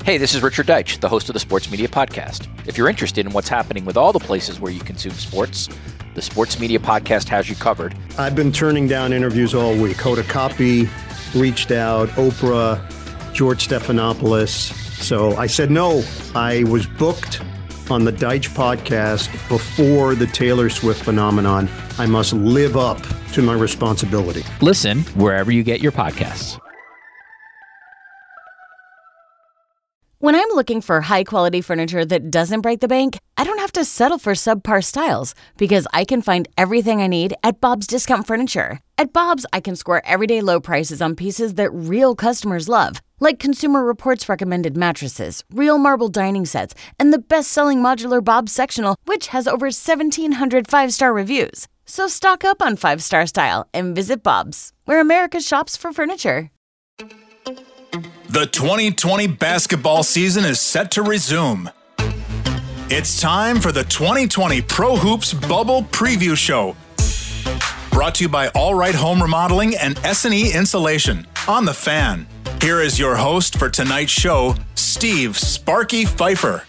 Hey, this is Richard Deitch, the host of the Sports Media Podcast. If you're interested in what's happening with all the places where you consume sports, the Sports Media Podcast has you covered. I've been turning down interviews all week. Hoda Kotb reached out, Oprah, George Stephanopoulos. So I said no. I was booked on the Deitch podcast before the Taylor Swift phenomenon. I must live up to my responsibility. Listen wherever you get your podcasts. When I'm looking for high-quality furniture that doesn't break the bank, I don't have to settle for subpar styles because I can find everything I need at Bob's Discount Furniture. At Bob's, I can score everyday low prices on pieces that real customers love, like Consumer Reports recommended mattresses, real marble dining sets, and the best-selling modular Bob's sectional, which has over 1,700 five-star reviews. So stock up on five-star style and visit Bob's, where America shops for furniture. The 2020 basketball season is set to resume. It's time for the 2020 Pro Hoops Bubble Preview Show. Brought to you by All Right Home Remodeling and S&E Insulation on The Fan. Here is your host for tonight's show, Steve Sparky Pfeiffer.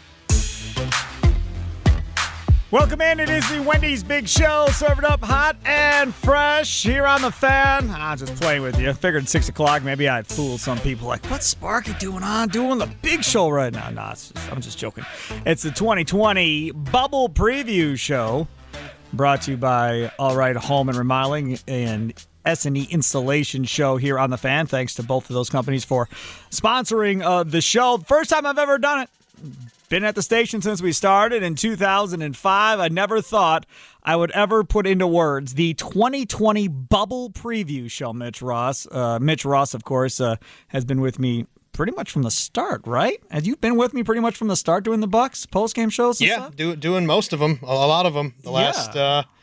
Welcome in. It is the Wendy's Big Show, served up hot and fresh here on The Fan. I'm just playing with you. Figured 6 o'clock, maybe I'd fool some people like, what's Sparky doing the Big Show right now? No, I'm just joking. It's the 2020 Bubble Preview Show, brought to you by All Right Home and Remodeling and S&E Installation Show here on The Fan. Thanks to both of those companies for sponsoring the show. First time I've ever done it. Been at the station since we started in 2005. I never thought I would ever put into words the 2020 Bubble Preview Show. Mitch Ross, of course, has been with me pretty much from the start, right? Have you been with me pretty much from the start doing the Bucks post-game shows? Yeah, doing most of them, a lot of them. The last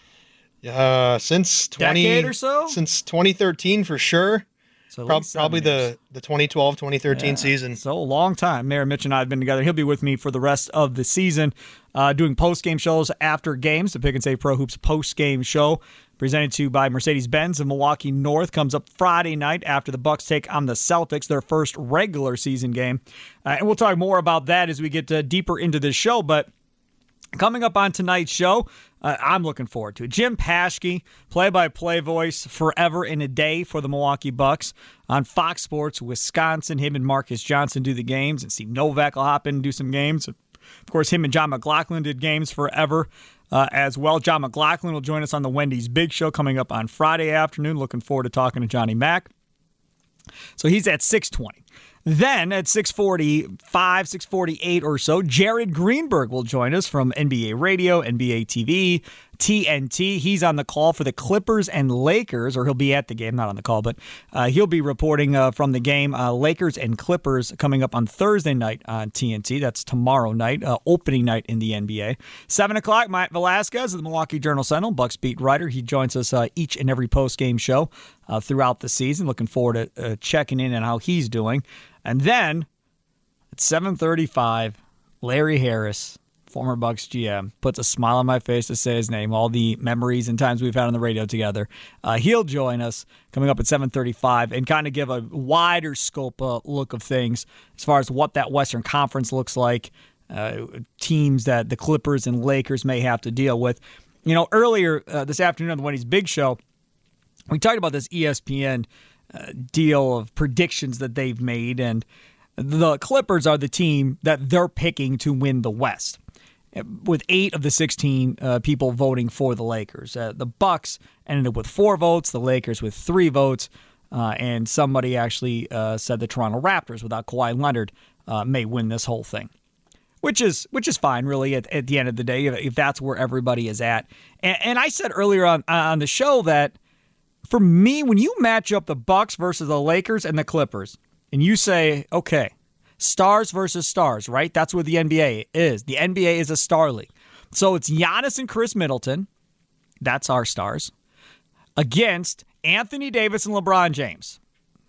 since decade or so, since 2013 for sure. So probably the 2012-2013 season. So a long time. Mayor Mitch and I have been together. He'll be with me for the rest of the season, doing post-game shows after games. The Pick and Save Pro Hoops post-game show, presented to you by Mercedes-Benz of Milwaukee North, comes up Friday night after the Bucks take on the Celtics, their first regular season game. And we'll talk more about that as we get deeper into this show. But coming up on tonight's show, I'm looking forward to it. Jim Paschke, play-by-play voice forever and a day for the Milwaukee Bucks on Fox Sports Wisconsin. Him and Marcus Johnson do the games, and Steve Novak will hop in and do some games. Of course, him and John McLaughlin did games forever as well. John McLaughlin will join us on the Wendy's Big Show coming up on Friday afternoon. Looking forward to talking to Johnny Mack. So he's at 6:20. Then at 6:45, 6:48 or so, Jared Greenberg will join us from NBA Radio, NBA TV, TNT. He's on the call for the Clippers and Lakers, or he'll be at the game, not on the call, but he'll be reporting from the game. Lakers and Clippers coming up on Thursday night on TNT. That's tomorrow night, opening night in the NBA. 7 o'clock, Matt Velasquez of the Milwaukee Journal-Sentinel, Bucks beat writer. He joins us each and every post-game show throughout the season. Looking forward to checking in on how he's doing. And then at 7:35, Larry Harris, former Bucks GM, puts a smile on my face to say his name, all the memories and times we've had on the radio together. He'll join us coming up at 7:35 and kind of give a wider scope look of things as far as what that Western Conference looks like, teams that the Clippers and Lakers may have to deal with. You know, earlier this afternoon on the Wendy's Big Show, we talked about this ESPN deal of predictions that they've made, and the Clippers are the team that they're picking to win the West, with 8 of the 16 people voting for the Lakers. The Bucks ended up with 4 votes, the Lakers with 3 votes, and somebody actually said the Toronto Raptors, without Kawhi Leonard, may win this whole thing, which is fine, really, at the end of the day, if that's where everybody is at. And I said earlier on the show that, for me, when you match up the Bucks versus the Lakers and the Clippers, and you say, okay, stars versus stars, right? That's what the NBA is. The NBA is a star league. So it's Giannis and Chris Middleton. That's our stars. Against Anthony Davis and LeBron James.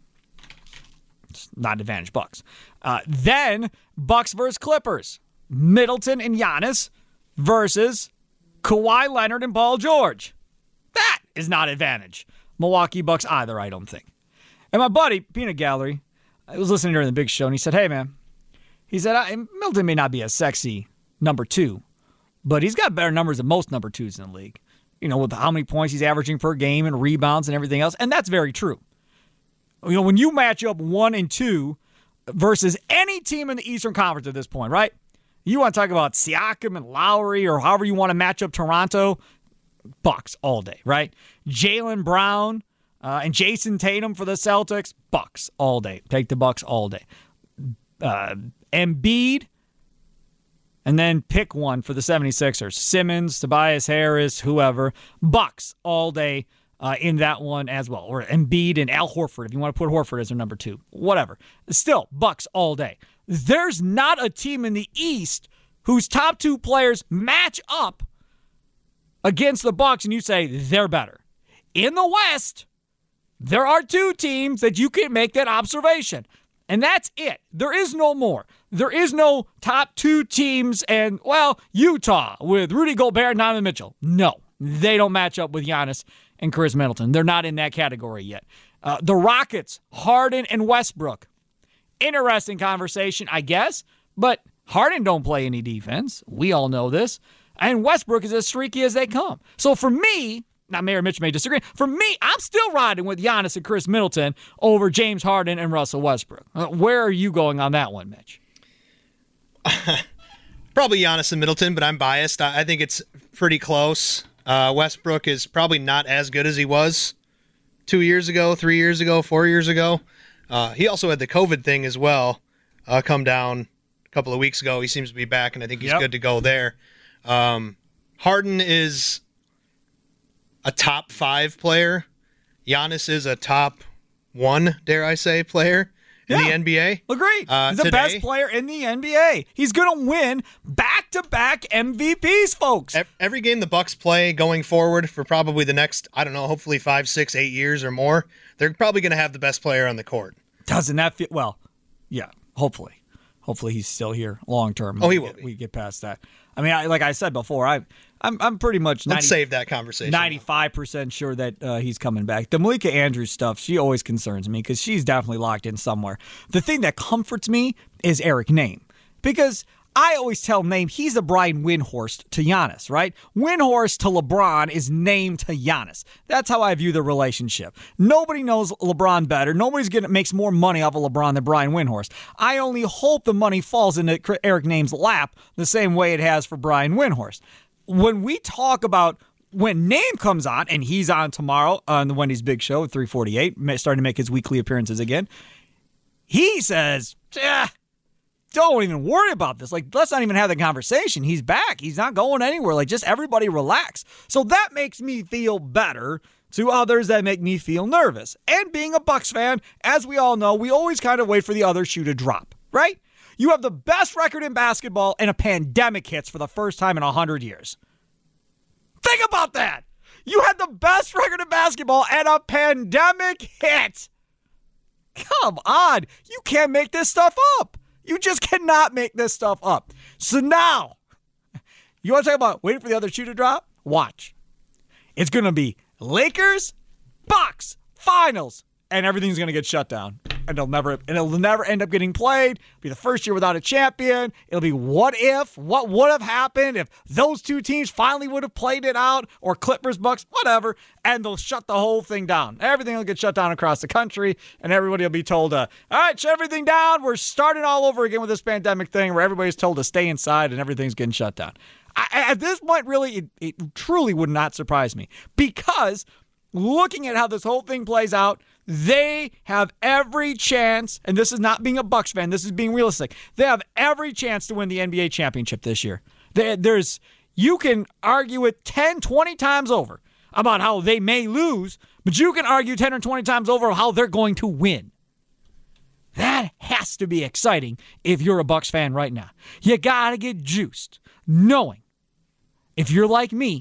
It's not an advantage, Bucks. Then Bucks versus Clippers. Middleton and Giannis versus Kawhi Leonard and Paul George. That is not advantage. Milwaukee Bucks either, I don't think. And my buddy, Peanut Gallery, I was listening during the Big Show, and he said, hey, man, He said, Middleton may not be a sexy number 2, but he's got better numbers than most number 2s in the league. With how many points he's averaging per game and rebounds and everything else. And that's very true. When you match up 1 and 2 versus any team in the Eastern Conference at this point, right? You want to talk about Siakam and Lowry or however you want to match up Toronto, Bucks all day, right? Jaylen Brown and Jason Tatum for the Celtics, Bucks all day. Take the Bucks all day. Embiid, and then pick one for the 76ers. Simmons, Tobias Harris, whoever. Bucks all day in that one as well. Or Embiid and Al Horford, if you want to put Horford as their number 2. Whatever. Still, Bucks all day. There's not a team in the East whose top 2 players match up against the Bucks and you say they're better. In the West, there are 2 teams that you can make that observation. And that's it. There is no more. There is no top 2 teams and, Utah with Rudy Gobert and Donovan Mitchell. No, they don't match up with Giannis and Chris Middleton. They're not in that category yet. The Rockets, Harden and Westbrook. Interesting conversation, I guess, but Harden don't play any defense. We all know this. And Westbrook is as streaky as they come. So for me, now Mayor Mitch may disagree, for me, I'm still riding with Giannis and Chris Middleton over James Harden and Russell Westbrook. Where are you going on that one, Mitch? Probably Giannis and Middleton, but I'm biased. I think it's pretty close. Westbrook is probably not as good as he was 2 years ago, 3 years ago, 4 years ago. He also had the COVID thing as well come down a couple of weeks ago. He seems to be back, and I think he's good to go there. Harden is a top 5 player. Giannis is a top 1, dare I say, player in the NBA. Agreed. He's the best player in the NBA. He's going to win back-to-back MVPs, folks. Every game the Bucks play going forward for probably the next, hopefully 5, 6, 8 years or more, they're probably going to have the best player on the court. Doesn't that feel... Well, yeah, hopefully. Hopefully he's still here long-term. Oh, he will be. We get past that. I mean, like I said before, I'm pretty much Let's save that conversation. 95% sure that he's coming back. The Malika Andrews stuff, she always concerns me because she's definitely locked in somewhere. The thing that comforts me is Eric Name, because I always tell Name he's a Brian Windhorst to Giannis, right? Windhorst to LeBron is Name to Giannis. That's how I view the relationship. Nobody knows LeBron better. Nobody's makes more money off of LeBron than Brian Windhorst. I only hope the money falls into Eric Name's lap the same way it has for Brian Windhorst. When we talk about when Name comes on, and he's on tomorrow on the Wendy's Big Show at 3:48, starting to make his weekly appearances again, he says, don't even worry about this. Let's not even have the conversation. He's back. He's not going anywhere. Just everybody relax. So that makes me feel better to others that make me feel nervous. And being a Bucks fan, as we all know, we always kind of wait for the other shoe to drop, right? You have the best record in basketball and a pandemic hits for the first time in 100 years. Think about that. You had the best record in basketball and a pandemic hit. Come on. You can't make this stuff up. You just cannot make this stuff up. So now, you want to talk about waiting for the other shoe to drop? Watch. It's going to be Lakers, Bucks, finals, and everything's going to get shut down. And it'll never end up getting played. It'll be the first year without a champion. It'll be what would have happened if those 2 teams finally would have played it out, or Clippers, Bucks, whatever, and they'll shut the whole thing down. Everything will get shut down across the country, and everybody will be told, all right, shut everything down. We're starting all over again with this pandemic thing where everybody's told to stay inside and everything's getting shut down. At this point, really, it truly would not surprise me, because looking at how this whole thing plays out, they have every chance, and this is not being a Bucks fan, this is being realistic. They have every chance to win the NBA championship this year. You can argue it 10, 20 times over about how they may lose, but you can argue 10 or 20 times over how they're going to win. That has to be exciting if you're a Bucks fan right now. You got to get juiced, knowing if you're like me,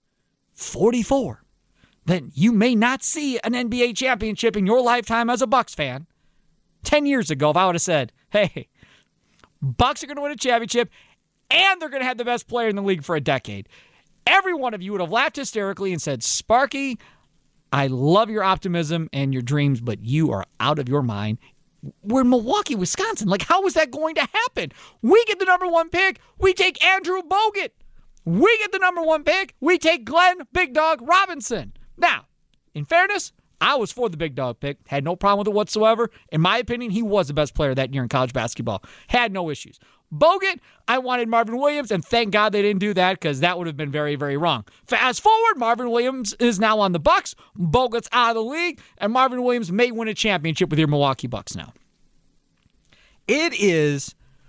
44, then you may not see an NBA championship in your lifetime as a Bucks fan. 10 years ago, if I would have said, hey, Bucks are going to win a championship and they're going to have the best player in the league for a decade, every one of you would have laughed hysterically and said, Sparky, I love your optimism and your dreams, but you are out of your mind. We're in Milwaukee, Wisconsin. Like, how is that going to happen? We get the number 1 pick. We take Andrew Bogut. We get the number 1 pick. We take Glenn Big Dog Robinson. Now, in fairness, I was for the Big Dog pick. Had no problem with it whatsoever. In my opinion, he was the best player that year in college basketball. Had no issues. Bogut, I wanted Marvin Williams, and thank God they didn't do that because that would have been very, very wrong. Fast forward, Marvin Williams is now on the Bucks. Bogut's out of the league, and Marvin Williams may win a championship with your Milwaukee Bucks now. It is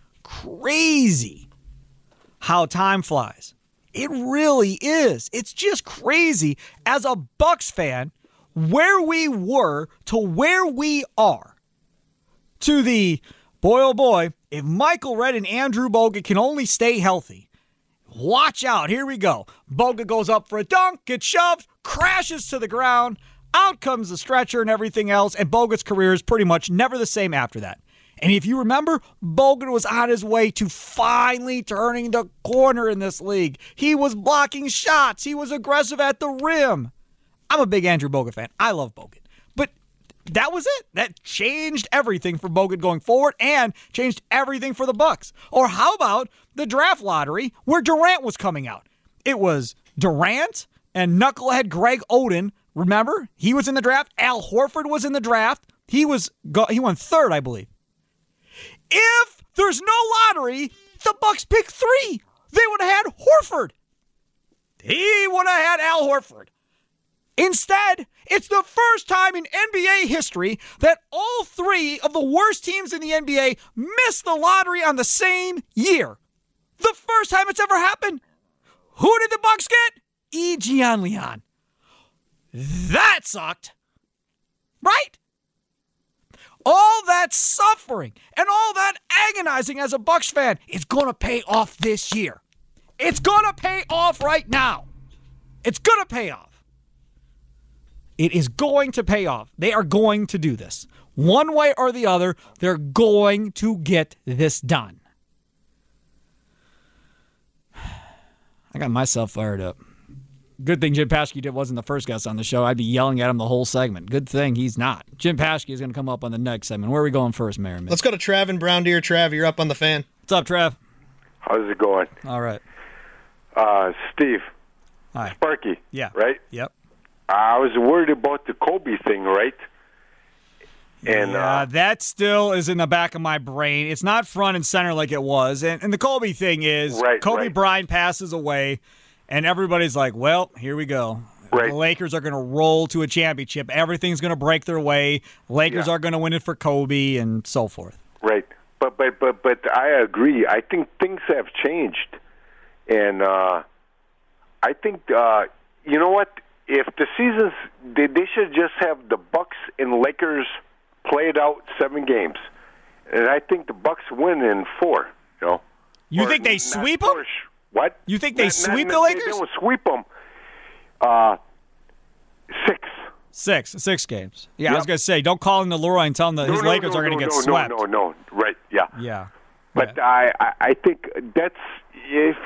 crazy how time flies. It really is. It's just crazy as a Bucks fan where we were to where we are. To the, boy, oh boy, if Michael Redd and Andrew Bogut can only stay healthy, watch out. Here we go. Bogut goes up for a dunk, gets shoved, crashes to the ground. Out comes the stretcher and everything else, and Bogut's career is pretty much never the same after that. And if you remember, Bogut was on his way to finally turning the corner in this league. He was blocking shots. He was aggressive at the rim. I'm a big Andrew Bogut fan. I love Bogut. But that was it. That changed everything for Bogut going forward and changed everything for the Bucks. Or how about the draft lottery where Durant was coming out? It was Durant and knucklehead Greg Oden. Remember? He was in the draft. Al Horford was in the draft. He won third, I believe. If there's no lottery, the Bucks pick 3. They would have had Horford. He would have had Al Horford. Instead, it's the first time in NBA history that all 3 of the worst teams in the NBA missed the lottery on the same year. The first time it's ever happened. Who did the Bucks get? Egon Leon. That sucked. Right? All that suffering and all that agonizing as a Bucks fan is going to pay off this year. It's going to pay off right now. It's going to pay off. It is going to pay off. They are going to do this. One way or the other, they're going to get this done. I got myself fired up. Good thing Jim Paschke wasn't the first guest on the show. I'd be yelling at him the whole segment. Good thing he's not. Jim Paschke is going to come up on the next segment. Where are we going first, Merriman? Let's go to Trav and Brown Deer. Trav, you're up on the Fan. What's up, Trav? How's it going? All right. Steve. Hi. Sparky. Yeah. Right? Yep. I was worried about the Kobe thing, right? And that still is in the back of my brain. It's not front and center like it was. And the Kobe thing is Kobe Bryant passes away, and everybody's like, well, here we go. Right. The Lakers are going to roll to a championship. Everything's going to break their way. Lakers are going to win it for Kobe and so forth. Right. But I agree. I think things have changed. And I think, you know what? If the seasons, they should just have the Bucks and Lakers play it out 7 games. And I think the Bucks win in 4, you know. You think they sweep them? What? You think they sweep the Lakers? They don't sweep them. 6. 6 games. Yeah, yep. I was going to say, don't call him to Leroy and tell him that his Lakers are going to get swept. No. Right, yeah. Yeah. But I think that's, if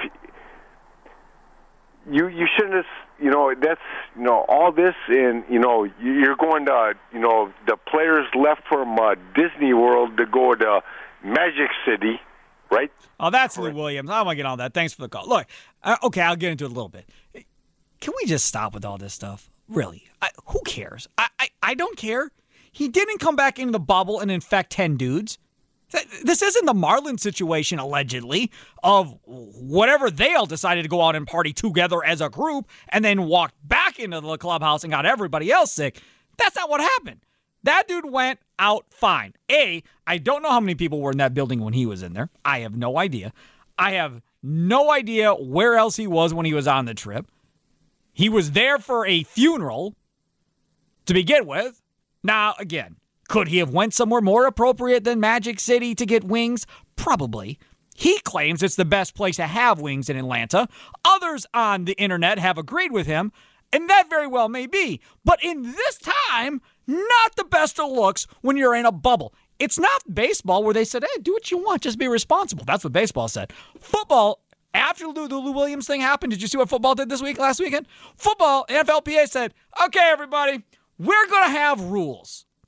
you shouldn't have, that's, all this, and, you're going to, the players left from Disney World to go to Magic City, right? Oh, that's Lou Williams. I don't want to get on that. Thanks for the call. Look, okay, I'll get into it a little bit. Can we just stop with all this stuff? Really? Who cares? I don't care. He didn't come back into the bubble and infect 10 dudes. This isn't the Marlins situation, allegedly, of whatever they all decided to go out and party together as a group and then walked back into the clubhouse and got everybody else sick. That's not what happened. That dude went out fine. I don't know how many people were in that building when he was in there. I have no idea. I have no idea where else he was when he was on the trip. He was there for a funeral to begin with. Now, again, could he have went somewhere more appropriate than Magic City to get wings? Probably. He claims it's the best place to have wings in Atlanta. Others on the internet have agreed with him, and that very well may be. But in this time, not the best of looks when you're in a bubble. It's not baseball where they said, hey, do what you want, just be responsible. That's what baseball said. Football, after the Lou Williams thing happened, did you see what football did last weekend? Football, NFLPA said, okay, everybody, we're going to have rules.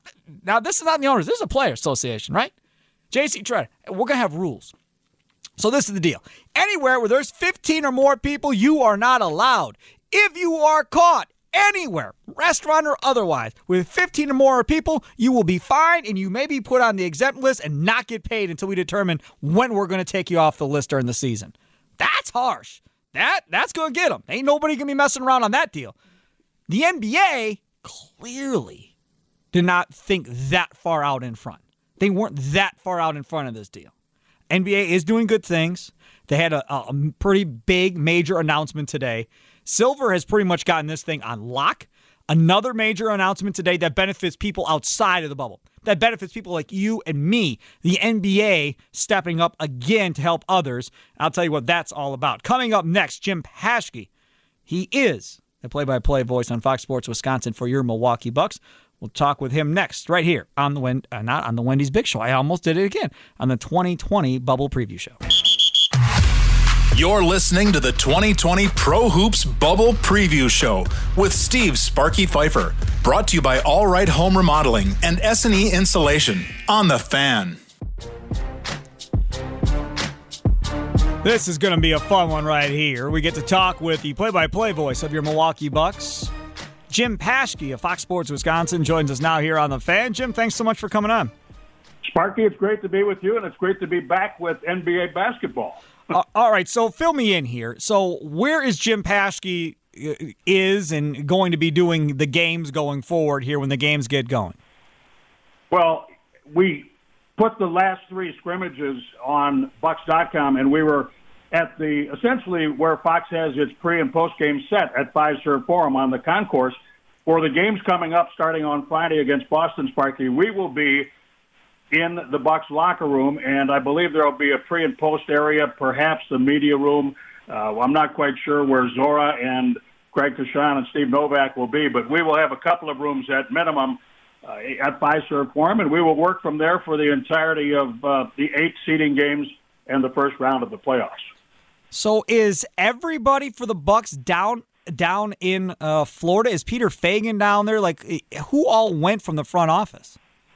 Now, this is not the owners. This is a player association, right? J.C. Tretter, we're going to have rules. So this is the deal. Anywhere where there's 15 or more people, you are not allowed. If you are caught anywhere, restaurant or otherwise, with 15 or more people, you will be fined and you may be put on the exempt list and not get paid until we determine when we're going to take you off the list during the season. That's harsh. That's going to get them. Ain't nobody going to be messing around on that deal. The NBA clearly did not think that far out in front. They weren't that far out in front of this deal. NBA is doing good things. They had a pretty big, major announcement today. Silver has pretty much gotten this thing on lock. Another major announcement today that benefits people outside of the bubble. That benefits people like you and me. The NBA stepping up again to help others. I'll tell you what that's all about. Coming up next, Jim Paschke. He is the play-by-play voice on Fox Sports Wisconsin for your Milwaukee Bucks. We'll talk with him next, right here on the not on the Wendy's Big Show. I almost did it again on the 2020 Bubble Preview Show. You're listening to the 2020 Pro Hoops Bubble Preview Show with Steve Sparky Pfeiffer. Brought to you by All Right Home Remodeling and S&E Insulation on The Fan. This is going to be a fun one right here. We get to talk with the play-by-play voice of your Milwaukee Bucks. Jim Paschke of Fox Sports Wisconsin joins us now here on The Fan. Jim, thanks so much for coming on. Sparky, it's great to be with you, and it's great to be back with NBA basketball. All right, so fill me in here. So where is Jim Paschke is and going to be doing the games going forward here when the games get going? Well, we put the last three scrimmages on Bucks.com, and we were at the essentially where Fox has its pre- and post-game set at Fiserv Forum on the concourse. For the games coming up starting on Friday against Boston, Sparky, we will be in the Bucks locker room, and I believe there will be a pre- and post area, perhaps the media room. I'm not quite sure where Zora and Craig Kashan and Steve Novak will be, but we will have a couple of rooms at minimum at Fiserv Forum, and we will work from there for the entirety of the 8 seeding games and the first round of the playoffs. So is everybody for the Bucks down in Florida? Is Peter Feigin down there? Like, who all went from the front office?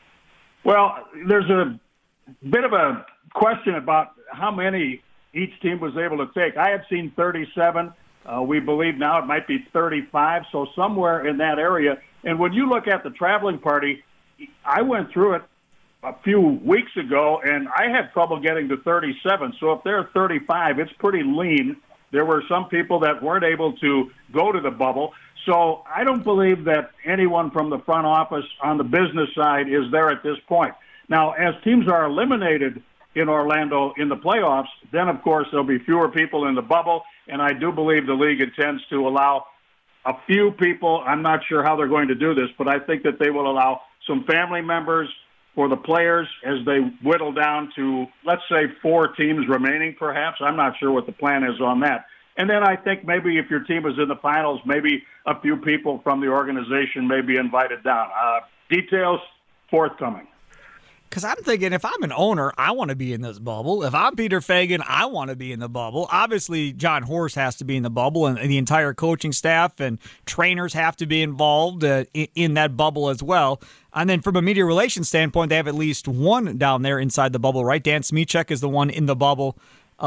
Well, there's a bit of a question about how many each team was able to take. I had seen 37. We believe now it might be 35, so somewhere in that area. And when you look at the traveling party, I went through it a few weeks ago, and I had trouble getting to 37. So if they're 35, it's pretty lean. There were some people that weren't able to go to the bubble. So I don't believe that anyone from the front office on the business side is there at this point. Now, as teams are eliminated in Orlando in the playoffs, then, of course, there'll be fewer people in the bubble, and I do believe the league intends to allow a few people. I'm not sure how they're going to do this, but I think that they will allow some family members for the players as they whittle down to, let's say, 4 teams remaining, perhaps. I'm not sure what the plan is on that. And then I think maybe if your team is in the finals, maybe a few people from the organization may be invited down. Details forthcoming. Because I'm thinking if I'm an owner, I want to be in this bubble. If I'm Peter Feigin, I want to be in the bubble. Obviously, John Horst has to be in the bubble, and the entire coaching staff and trainers have to be involved in that bubble as well. And then from a media relations standpoint, they have at least one down there inside the bubble, right? Dan Smichek is the one in the bubble.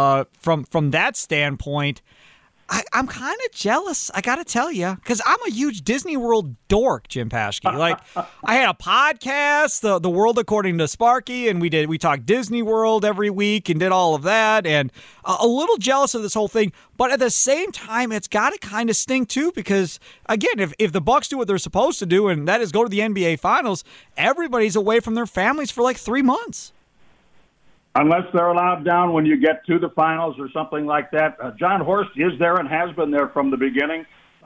From that standpoint, I'm kind of jealous, I got to tell you, because I'm a huge Disney World dork, Jim Paschke. Like, I had a podcast, the World According to Sparky, and we talked Disney World every week and did all of that, and a little jealous of this whole thing. But at the same time, it's got to kind of sting too, because again, if the Bucks do what they're supposed to do, and that is go to the NBA Finals, everybody's away from their families for like 3 months. Unless they're allowed down when you get to the finals or something like that. John Horst is there and has been there from the beginning.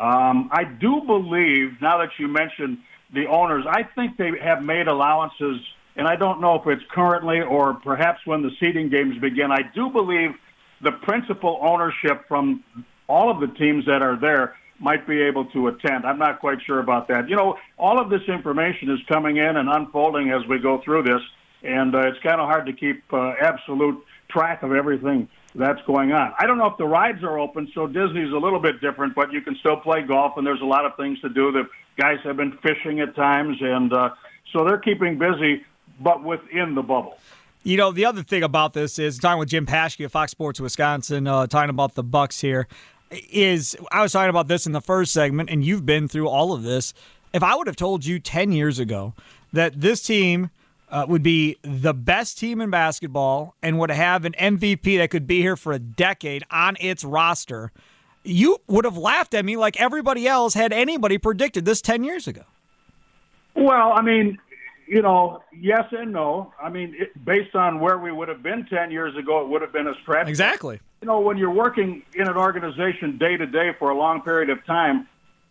I do believe, now that you mentioned the owners, I think they have made allowances, and I don't know if it's currently or perhaps when the seeding games begin. I do believe the principal ownership from all of the teams that are there might be able to attend. I'm not quite sure about that. You know, all of this information is coming in and unfolding as we go through this. And it's kind of hard to keep absolute track of everything that's going on. I don't know if the rides are open, so Disney's a little bit different, but you can still play golf, and there's a lot of things to do. The guys have been fishing at times, and so they're keeping busy, but within the bubble. You know, the other thing about this is, talking with Jim Paschke of Fox Sports Wisconsin, talking about the Bucks here, is I was talking about this in the first segment, and you've been through all of this. If I would have told you 10 years ago that this team would be the best team in basketball and would have an MVP that could be here for a decade on its roster, you would have laughed at me like everybody else had anybody predicted this 10 years ago. Well, I mean, you know, yes and no. I mean, based on where we would have been 10 years ago, it would have been a stretch. Exactly. You know, when you're working in an organization day to day for a long period of time,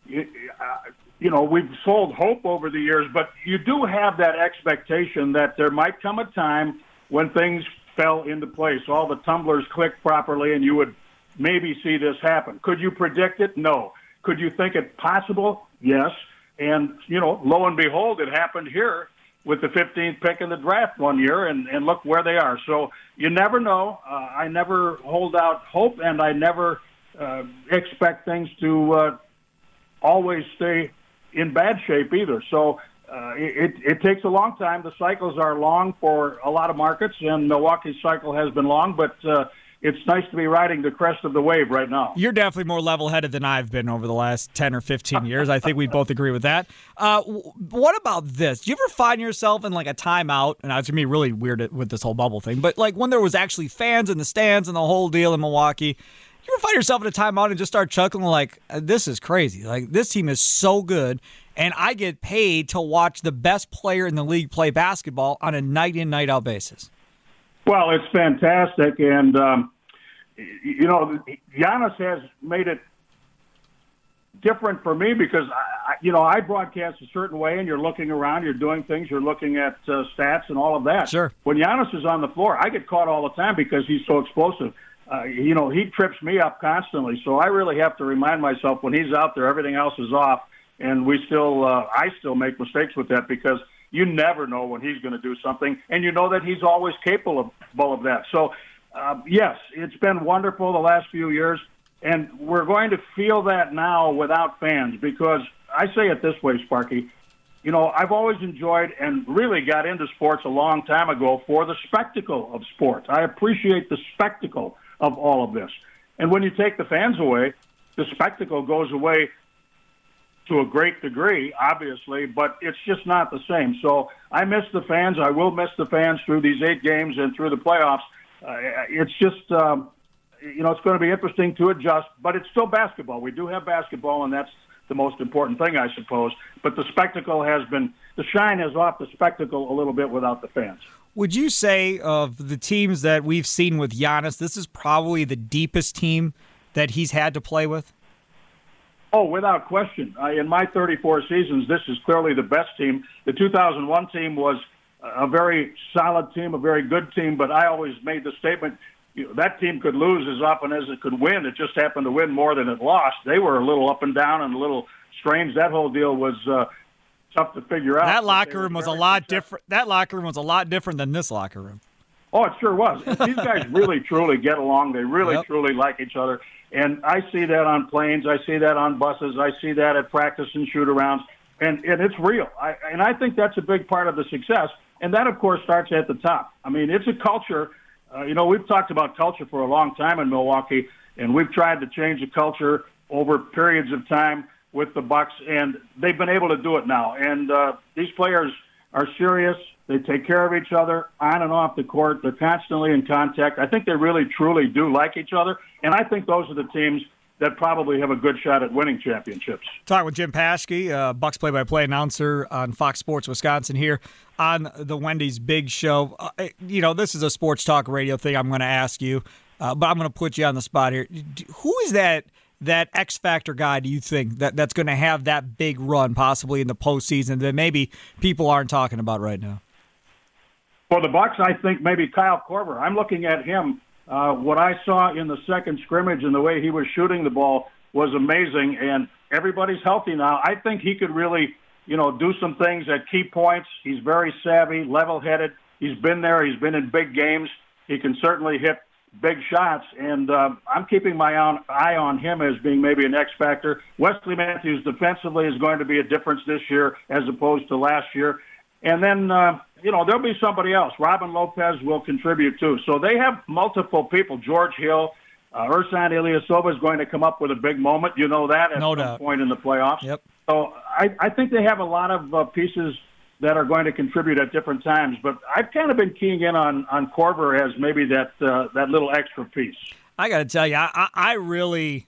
you know, we've sold hope over the years, but you do have that expectation that there might come a time when things fell into place, all the tumblers clicked properly, and you would maybe see this happen. Could you predict it? No. Could you think it possible? Yes. And, you know, lo and behold, it happened here with the 15th pick in the draft one year, and look where they are. So you never know. I never hold out hope, and I never expect things to always stay in bad shape either. So it takes a long time. The cycles are long for a lot of markets, and Milwaukee's cycle has been long, but it's nice to be riding the crest of the wave right now. You're definitely more level-headed than I've been over the last 10 or 15 years. I think we both agree with that. What about this? Do you ever find yourself in like a timeout? And it's going to be really weird with this whole bubble thing, but like when there was actually fans in the stands and the whole deal in Milwaukee, you ever find yourself in a timeout and just start chuckling like, this is crazy. Like, this team is so good, and I get paid to watch the best player in the league play basketball on a night-in, night-out basis. Well, it's fantastic, and, you know, Giannis has made it different for me because, I broadcast a certain way, and you're looking around, you're doing things, you're looking at stats and all of that. Sure. When Giannis is on the floor, I get caught all the time because he's so explosive. He trips me up constantly, so I really have to remind myself when he's out there, everything else is off, and I still make mistakes with that because you never know when he's going to do something, and you know that he's always capable of that. So, yes, it's been wonderful the last few years, and we're going to feel that now without fans because I say it this way, Sparky. You know, I've always enjoyed and really got into sports a long time ago for the spectacle of sports. I appreciate the spectacle of all of this. And when you take the fans away, the spectacle goes away to a great degree, obviously, but it's just not the same. So I miss the fans. I will miss the fans through these 8 games and through the playoffs. It's just, it's going to be interesting to adjust, but it's still basketball. We do have basketball, and that's the most important thing, I suppose. But the spectacle the shine is off the spectacle a little bit without the fans. Would you say of the teams that we've seen with Giannis, this is probably the deepest team that he's had to play with? Oh, without question. In my 34 seasons, this is clearly the best team. The 2001 team was a very solid team, a very good team, but I always made the statement, that team could lose as often as it could win. It just happened to win more than it lost. They were a little up and down and a little strange. That whole deal was tough to figure out. That locker room was a lot different. That locker room was a lot different than this locker room. Oh, it sure was. These guys really, truly get along. They really, truly like each other. And I see that on planes. I see that on buses. I see that at practice and shoot-arounds. And it's real. I think that's a big part of the success. And that, of course, starts at the top. I mean, it's a culture. We've talked about culture for a long time in Milwaukee, and we've tried to change the culture over periods of time with the Bucks, and they've been able to do it now. And these players are serious. They take care of each other on and off the court. They're constantly in contact. I think they really, truly do like each other, and I think those are the teams that probably have a good shot at winning championships. Talking with Jim Paschke, Bucks play-by-play announcer on Fox Sports Wisconsin here on the Wendy's Big Show. This is a sports talk radio thing I'm going to ask you, but I'm going to put you on the spot here. Who is that X Factor guy, do you think, that's going to have that big run possibly in the postseason that maybe people aren't talking about right now? For the Bucks, I think maybe Kyle Korver. I'm looking at him. What I saw in the second scrimmage and the way he was shooting the ball was amazing, and everybody's healthy now. I think he could really, do some things at key points. He's very savvy, level-headed. He's been there. He's been in big games. He can certainly hit big shots, and I'm keeping my eye on him as being maybe an X factor. Wesley Matthews defensively is going to be a difference this year as opposed to last year. And then, there'll be somebody else. Robin Lopez will contribute too. So they have multiple people. George Hill, Ersan Ilyasova is going to come up with a big moment. You know that at some point in the playoffs. Yep. So I think they have a lot of pieces that are going to contribute at different times. But I've kind of been keying in on Korver as maybe that little extra piece. I got to tell you, I really,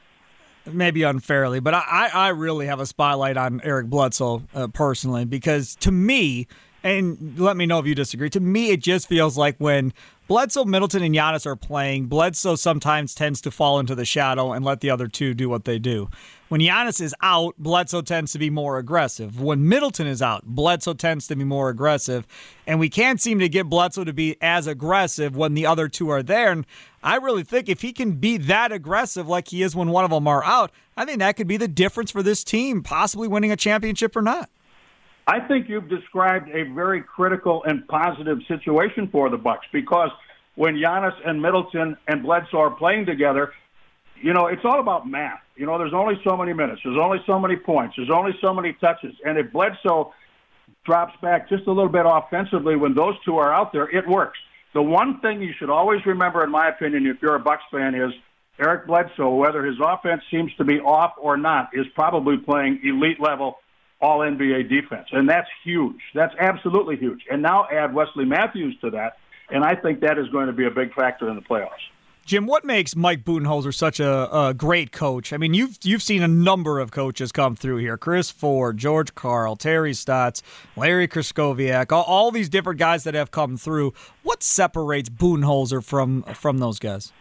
maybe unfairly, but I really have a spotlight on Eric Bledsoe personally, because to me, and let me know if you disagree, to me it just feels like when Bledsoe, Middleton, and Giannis are playing, Bledsoe sometimes tends to fall into the shadow and let the other two do what they do. When Giannis is out, Bledsoe tends to be more aggressive. When Middleton is out, Bledsoe tends to be more aggressive. And we can't seem to get Bledsoe to be as aggressive when the other two are there. And I really think if he can be that aggressive like he is when one of them are out, I think that could be the difference for this team, possibly winning a championship or not. I think you've described a very critical and positive situation for the Bucks, because when Giannis and Middleton and Bledsoe are playing together, it's all about math. There's only so many minutes. There's only so many points. There's only so many touches. And if Bledsoe drops back just a little bit offensively when those two are out there, it works. The one thing you should always remember, in my opinion, if you're a Bucks fan, is Eric Bledsoe, whether his offense seems to be off or not, is probably playing elite-level all-NBA defense. And that's huge. That's absolutely huge. And now add Wesley Matthews to that, and I think that is going to be a big factor in the playoffs. Jim, what makes Mike Budenholzer such a great coach? I mean, you've seen a number of coaches come through here: Chris Ford, George Karl, Terry Stotts, Larry Kraskowiak, all these different guys that have come through. What separates Budenholzer from those guys?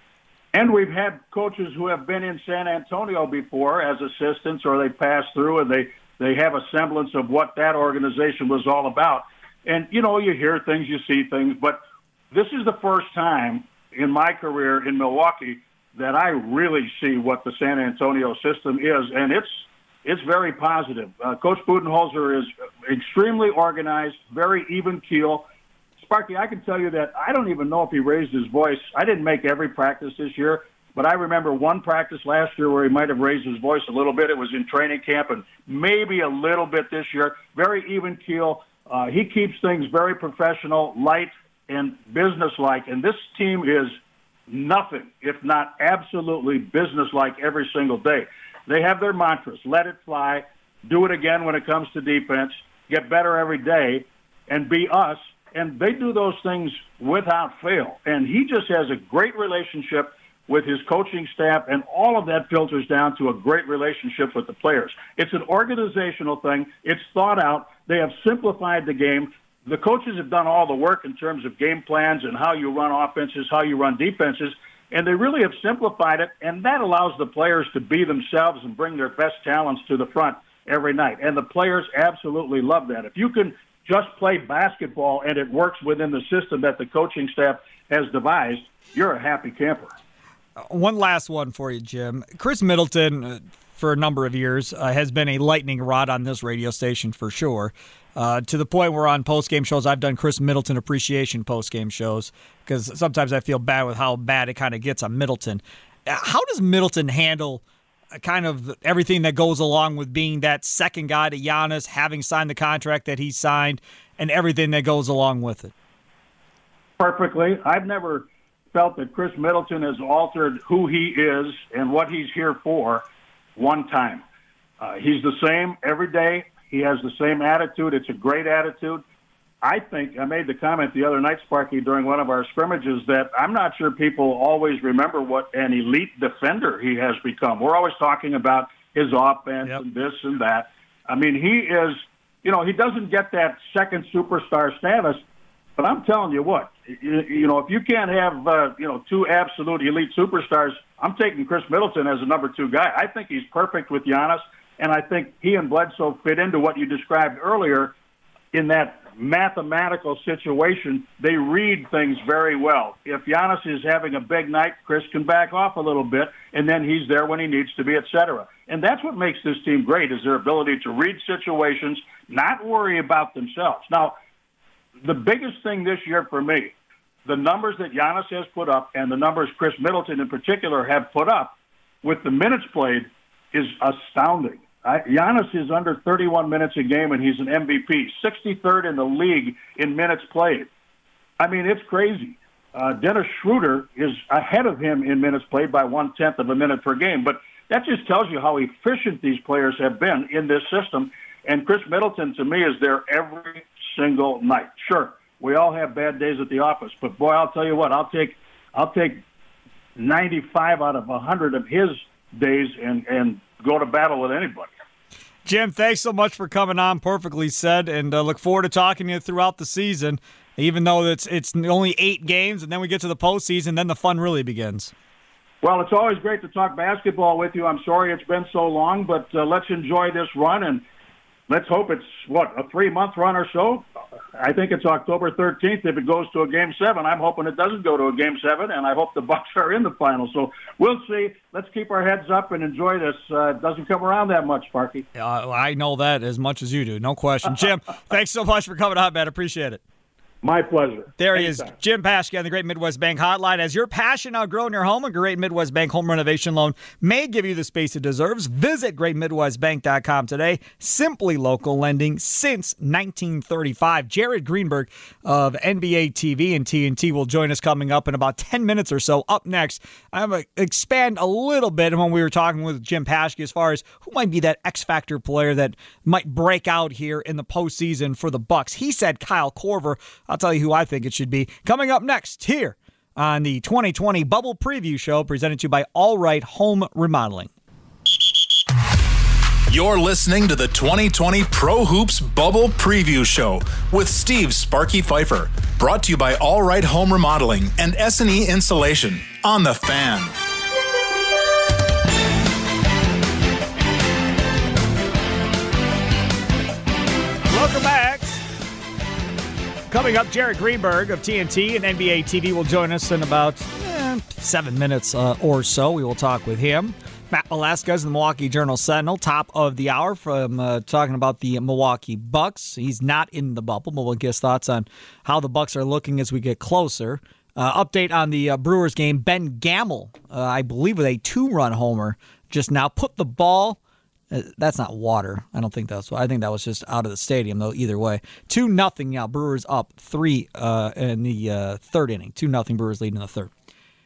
And we've had coaches who have been in San Antonio before as assistants, or they passed through and they have a semblance of what that organization was all about. And, you hear things, you see things, but this is the first time in my career in Milwaukee that I really see what the San Antonio system is, and it's very positive. Coach Budenholzer is extremely organized, very even keel. Sparky, I can tell you that I don't even know if he raised his voice. I didn't make every practice this year, but I remember one practice last year where he might have raised his voice a little bit. It was in training camp, and maybe a little bit this year. Very even keel. He keeps things very professional, light, and businesslike, and this team is nothing if not absolutely businesslike every single day. They have their mantras: let it fly, do it again when it comes to defense, get better every day, and be us. And they do those things without fail. And he just has a great relationship with his coaching staff, and all of that filters down to a great relationship with the players. It's an organizational thing. It's thought out. They have simplified the game. The coaches have done all the work in terms of game plans and how you run offenses, how you run defenses, and they really have simplified it, and that allows the players to be themselves and bring their best talents to the front every night. And the players absolutely love that. If you can just play basketball and it works within the system that the coaching staff has devised, you're a happy camper. One last one for you, Jim. Chris Middleton, for a number of years, has been a lightning rod on this radio station for sure. To the point where on post-game shows, I've done Chris Middleton appreciation post-game shows because sometimes I feel bad with how bad it kind of gets on Middleton. How does Middleton handle kind of everything that goes along with being that second guy to Giannis, having signed the contract that he signed, and everything that goes along with it? Perfectly. I've never felt that Chris Middleton has altered who he is and what he's here for one time. He's the same every day. He has the same attitude. It's a great attitude. I think I made the comment the other night, Sparky, during one of our scrimmages that I'm not sure people always remember what an elite defender he has become. We're always talking about his offense and this and that. I mean, he is, he doesn't get that second superstar status, but I'm telling you what, if you can't have, two absolute elite superstars, I'm taking Chris Middleton as a number two guy. I think he's perfect with Giannis, and I think he and Bledsoe fit into what you described earlier in that mathematical situation. They read things very well. If Giannis is having a big night, Chris can back off a little bit, and then he's there when he needs to be, et cetera. And that's what makes this team great, is their ability to read situations, not worry about themselves. Now, the biggest thing this year for me the numbers that Giannis has put up and the numbers Chris Middleton in particular have put up with the minutes played is astounding. Giannis is under 31 minutes a game, and he's an MVP, 63rd in the league in minutes played. I mean, it's crazy. Dennis Schroeder is ahead of him in minutes played by 1/10 of a minute per game. But that just tells you how efficient these players have been in this system. And Chris Middleton, to me, is there every single night. Sure, we all have bad days at the office, but boy, I'll tell you what, I'll take 95 out of 100 of his days and go to battle with anybody. Jim, thanks so much for coming on. Perfectly said, and look forward to talking to you throughout the season, even though it's only 8 games, and then we get to the postseason, then the fun really begins. Well, it's always great to talk basketball with you. I'm sorry it's been so long, but let's enjoy this run, and let's hope it's, a 3-month run or so? I think it's October 13th if it goes to a Game 7. I'm hoping it doesn't go to a Game 7, and I hope the Bucks are in the final. So we'll see. Let's keep our heads up and enjoy this. It doesn't come around that much, Sparky. I know that as much as you do. No question. Jim, thanks so much for coming on, man. Appreciate it. My pleasure. There he is, Jim Paschke on the Great Midwest Bank Hotline. As your passion outgrowing your home, a Great Midwest Bank home renovation loan may give you the space it deserves. Visit greatmidwestbank.com today. Simply local lending since 1935. Jared Greenberg of NBA TV and TNT will join us coming up in about 10 minutes or so. Up next, I'm going to expand a little bit when we were talking with Jim Paschke as far as who might be that X-factor player that might break out here in the postseason for the Bucks. He said Kyle Korver. I'll tell you who I think it should be. Coming up next here on the 2020 Bubble Preview Show, presented to you by All Right Home Remodeling. You're listening to the 2020 Pro Hoops Bubble Preview Show with Steve Sparky Pfeiffer. Brought to you by All Right Home Remodeling and S&E Insulation on The Fan. Welcome back. Coming up, Jared Greenberg of TNT and NBA TV will join us in about 7 minutes or so. We will talk with him. Matt Velasquez, the Milwaukee Journal-Sentinel, top of the hour from talking about the Milwaukee Bucks. He's not in the bubble, but we'll get his thoughts on how the Bucks are looking as we get closer. Update on the Brewers game. Ben Gamel, I believe with a 2-run homer, just now put the ball... that's not water. I don't think that's. I think that was just out of the stadium, though. Either way, 2-0 now. Brewers up 3 in the third inning. 2-0 Brewers leading in the third.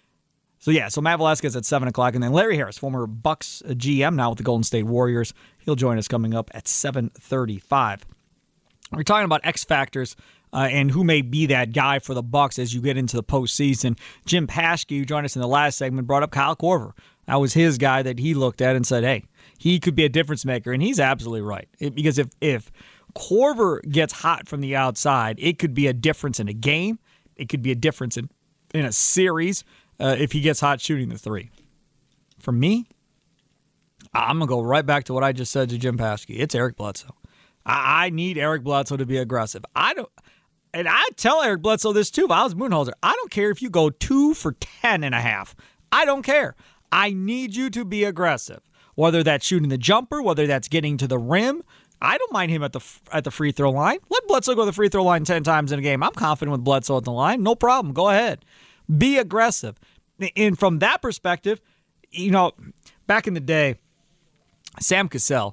So Matt Velasquez at 7 o'clock, and then Larry Harris, former Bucks GM, now with the Golden State Warriors. He'll join us coming up at 7:35. We're talking about X factors and who may be that guy for the Bucks as you get into the postseason. Jim Paschke, who joined us in the last segment, brought up Kyle Korver. That was his guy that he looked at and said, hey, he could be a difference maker, and he's absolutely right. Because if Korver gets hot from the outside, it could be a difference in a game. It could be a difference in a series if he gets hot shooting the 3. For me, I'm going to go right back to what I just said to Jim Paschke. It's Eric Bledsoe. I need Eric Bledsoe to be aggressive. And I tell Eric Bledsoe this too, if I was Moonholzer. I don't care if you go 2 for 10.5. I don't care. I need you to be aggressive. Whether that's shooting the jumper, whether that's getting to the rim, I don't mind him at the free throw line. Let Bledsoe go to the free throw line 10 times in a game. I'm confident with Bledsoe at the line. No problem. Go ahead. Be aggressive. And from that perspective, back in the day, Sam Cassell,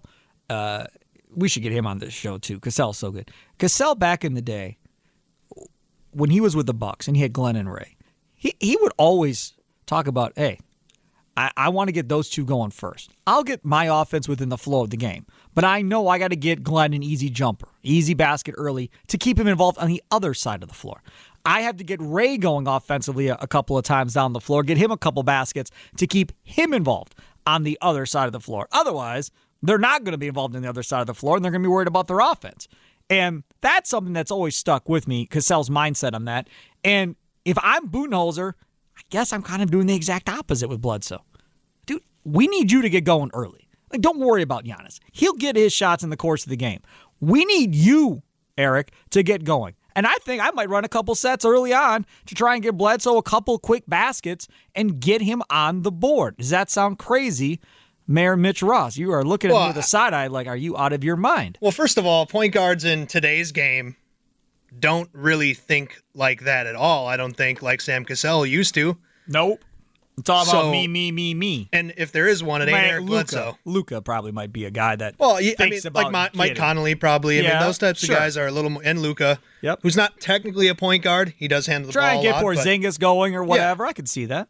we should get him on this show too. Cassell's so good. Cassell back in the day, when he was with the Bucks and he had Glenn and Ray, he would always talk about, hey, I want to get those two going first. I'll get my offense within the flow of the game. But I know I got to get Glenn an easy jumper, easy basket early to keep him involved on the other side of the floor. I have to get Ray going offensively a couple of times down the floor, get him a couple baskets to keep him involved on the other side of the floor. Otherwise, they're not going to be involved in the other side of the floor, and they're going to be worried about their offense. And that's something that's always stuck with me, Cassell's mindset on that. And if I'm Budenholzer, I guess I'm kind of doing the exact opposite with Bledsoe. Dude, we need you to get going early. Like, don't worry about Giannis. He'll get his shots in the course of the game. We need you, Eric, to get going. And I think I might run a couple sets early on to try and get Bledsoe a couple quick baskets and get him on the board. Does that sound crazy? Mayor Mitch Ross, you are looking at me with a side eye like, are you out of your mind? Well, first of all, point guards in today's game don't really think like that at all. I don't think like Sam Cassell used to. Nope. It's all about me. And if there is one, it ain't Eric Bledsoe. Luka probably might be a guy that thinks about like Mike Conley probably. I mean, those types of guys are a little more. And Luka, who's not technically a point guard. He does handle the ball a lot. Try and get Porzingis going or whatever. I could see that.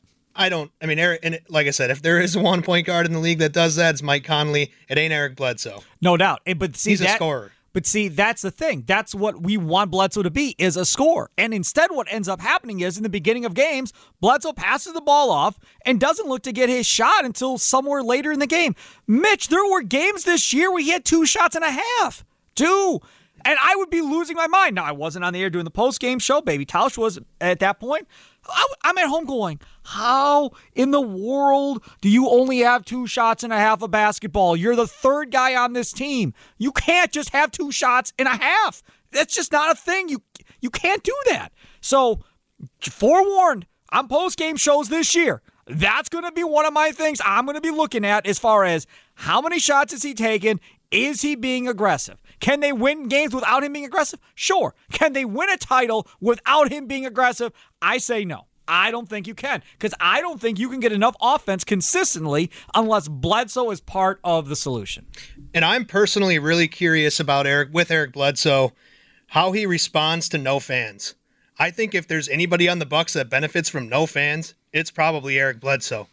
Eric, and like I said, if there is one point guard in the league that does that, it's Mike Conley. It ain't Eric Bledsoe. No doubt. But see, he's a scorer. But see, that's the thing. That's what we want Bledsoe to be, is a scorer. And instead what ends up happening is in the beginning of games, Bledsoe passes the ball off and doesn't look to get his shot until somewhere later in the game. Mitch, there were games this year where he had 2 shots and a half. 2. And I would be losing my mind. Now, I wasn't on the air doing the post-game show. Baby Tausch was at that point. I'm at home going, how in the world do you only have 2 shots and a half of basketball? You're the 3rd guy on this team. You can't just have 2 shots and a half. That's just not a thing. You can't do that. So, forewarned, on post-game shows this year, that's going to be one of my things I'm going to be looking at as far as how many shots has he taken? Is he being aggressive? Can they win games without him being aggressive? Sure. Can they win a title without him being aggressive? I say no. I don't think you can, because I don't think you can get enough offense consistently unless Bledsoe is part of the solution. And I'm personally really curious about Eric Bledsoe, how he responds to no fans. I think if there's anybody on the Bucks that benefits from no fans, it's probably Eric Bledsoe.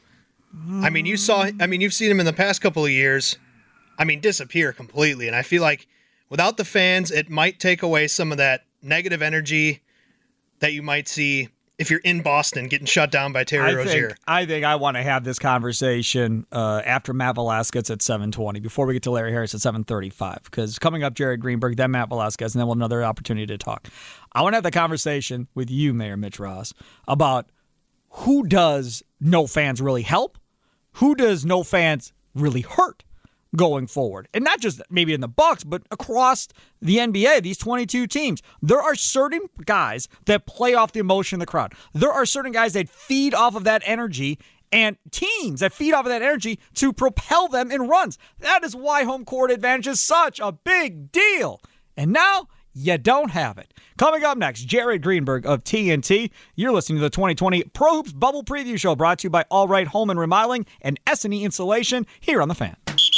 I mean, you've seen him in the past couple of years, disappear completely. And I feel like without the fans, it might take away some of that negative energy that you might see if you're in Boston getting shut down by Terry Rozier. I think I want to have this conversation after Matt Velasquez at 7:20, before we get to Larry Harris at 7:35, because coming up, Jared Greenberg, then Matt Velasquez, and then we'll have another opportunity to talk. I want to have the conversation with you, Mayor Mitch Ross, about who does no fans really help, who does no fans really hurt going forward. And not just maybe in the Bucks, but across the NBA, these 22 teams. There are certain guys that play off the emotion of the crowd. There are certain guys that feed off of that energy, and teams that feed off of that energy to propel them in runs. That is why home court advantage is such a big deal. And now you don't have it. Coming up next, Jared Greenberg of TNT. You're listening to the 2020 Pro Hoops Bubble Preview Show, brought to you by All Right Home and Remodeling and S&E Installation here on The Fan.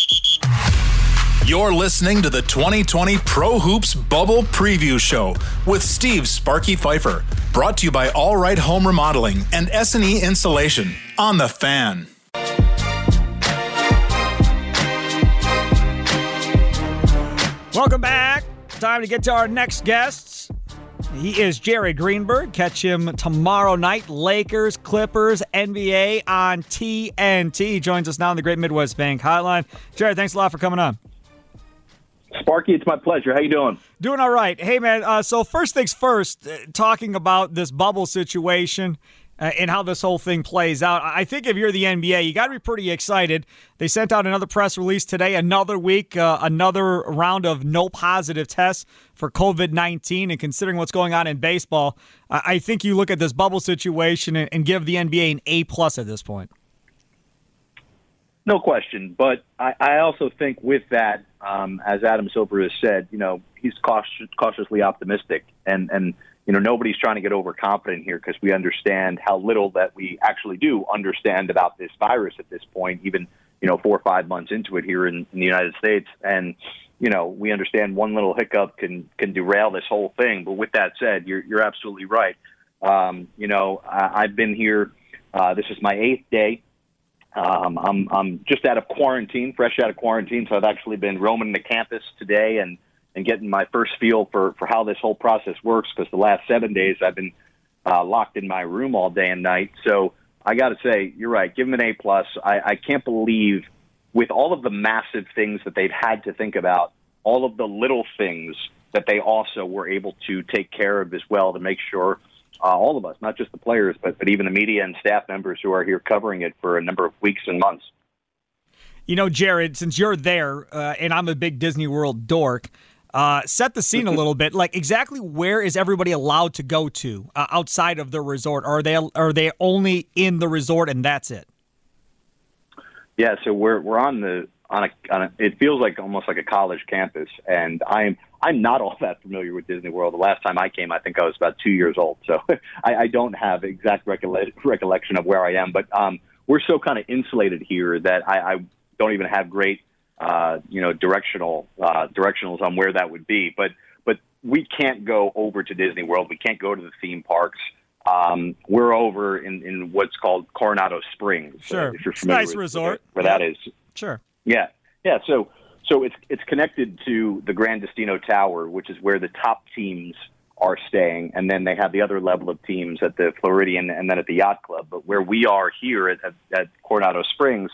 You're listening to the 2020 Pro Hoops Bubble Preview Show with Steve Sparky Pfeiffer, brought to you by All Right Home Remodeling and S&E Installation on The Fan. Welcome back. Time to get to our next guests. He is Jared Greenberg. Catch him tomorrow night. Lakers, Clippers, NBA on TNT. He joins us now on the Great Midwest Bank Hotline. Jared, thanks a lot for coming on. Sparky, it's my pleasure. How you doing? Doing all right. Hey, man, so first things first, talking about this bubble situation and how this whole thing plays out, I think if you're the NBA, you got to be pretty excited. They sent out another press release today, another week, another round of no positive tests for COVID-19, and considering what's going on in baseball, I think you look at this bubble situation and give the NBA an A+ at this point. No question, but I also think with that, as Adam Silver has said, he's cautiously optimistic, and nobody's trying to get overconfident here, because we understand how little that we actually do understand about this virus at this point, even 4 or 5 months into it here in the United States, and we understand one little hiccup can derail this whole thing. But with that said, you're absolutely right. I've been here. This is my 8th day. I'm just out of quarantine, fresh out of quarantine, so I've actually been roaming the campus today and getting my first feel for how this whole process works, because the last 7 days I've been locked in my room all day and night. So I got to say, you're right, give them an A+. I can't believe, with all of the massive things that they've had to think about, all of the little things that they also were able to take care of as well to make sure all of us, not just the players, but even the media and staff members who are here covering it for a number of weeks and months. Jared, since you're there, and I'm a big Disney World dork, set the scene a little bit. Like, exactly where is everybody allowed to go to outside of the resort? Or are they only in the resort and that's it? Yeah, so we're on a it feels like almost like a college campus, and I'm not all that familiar with Disney World. The last time I came, I think I was about 2 years old. So I don't have exact recollection of where I am. But we're so kind of insulated here that I don't even have great, directionals on where that would be. But we can't go over to Disney World. We can't go to the theme parks. We're over in what's called Coronado Springs. Sure. If you're familiar nice with resort. where that is. Sure. Yeah. So it's connected to the Gran Destino Tower, which is where the top teams are staying, and then they have the other level of teams at the Floridian and then at the Yacht Club. But where we are here at Coronado Springs,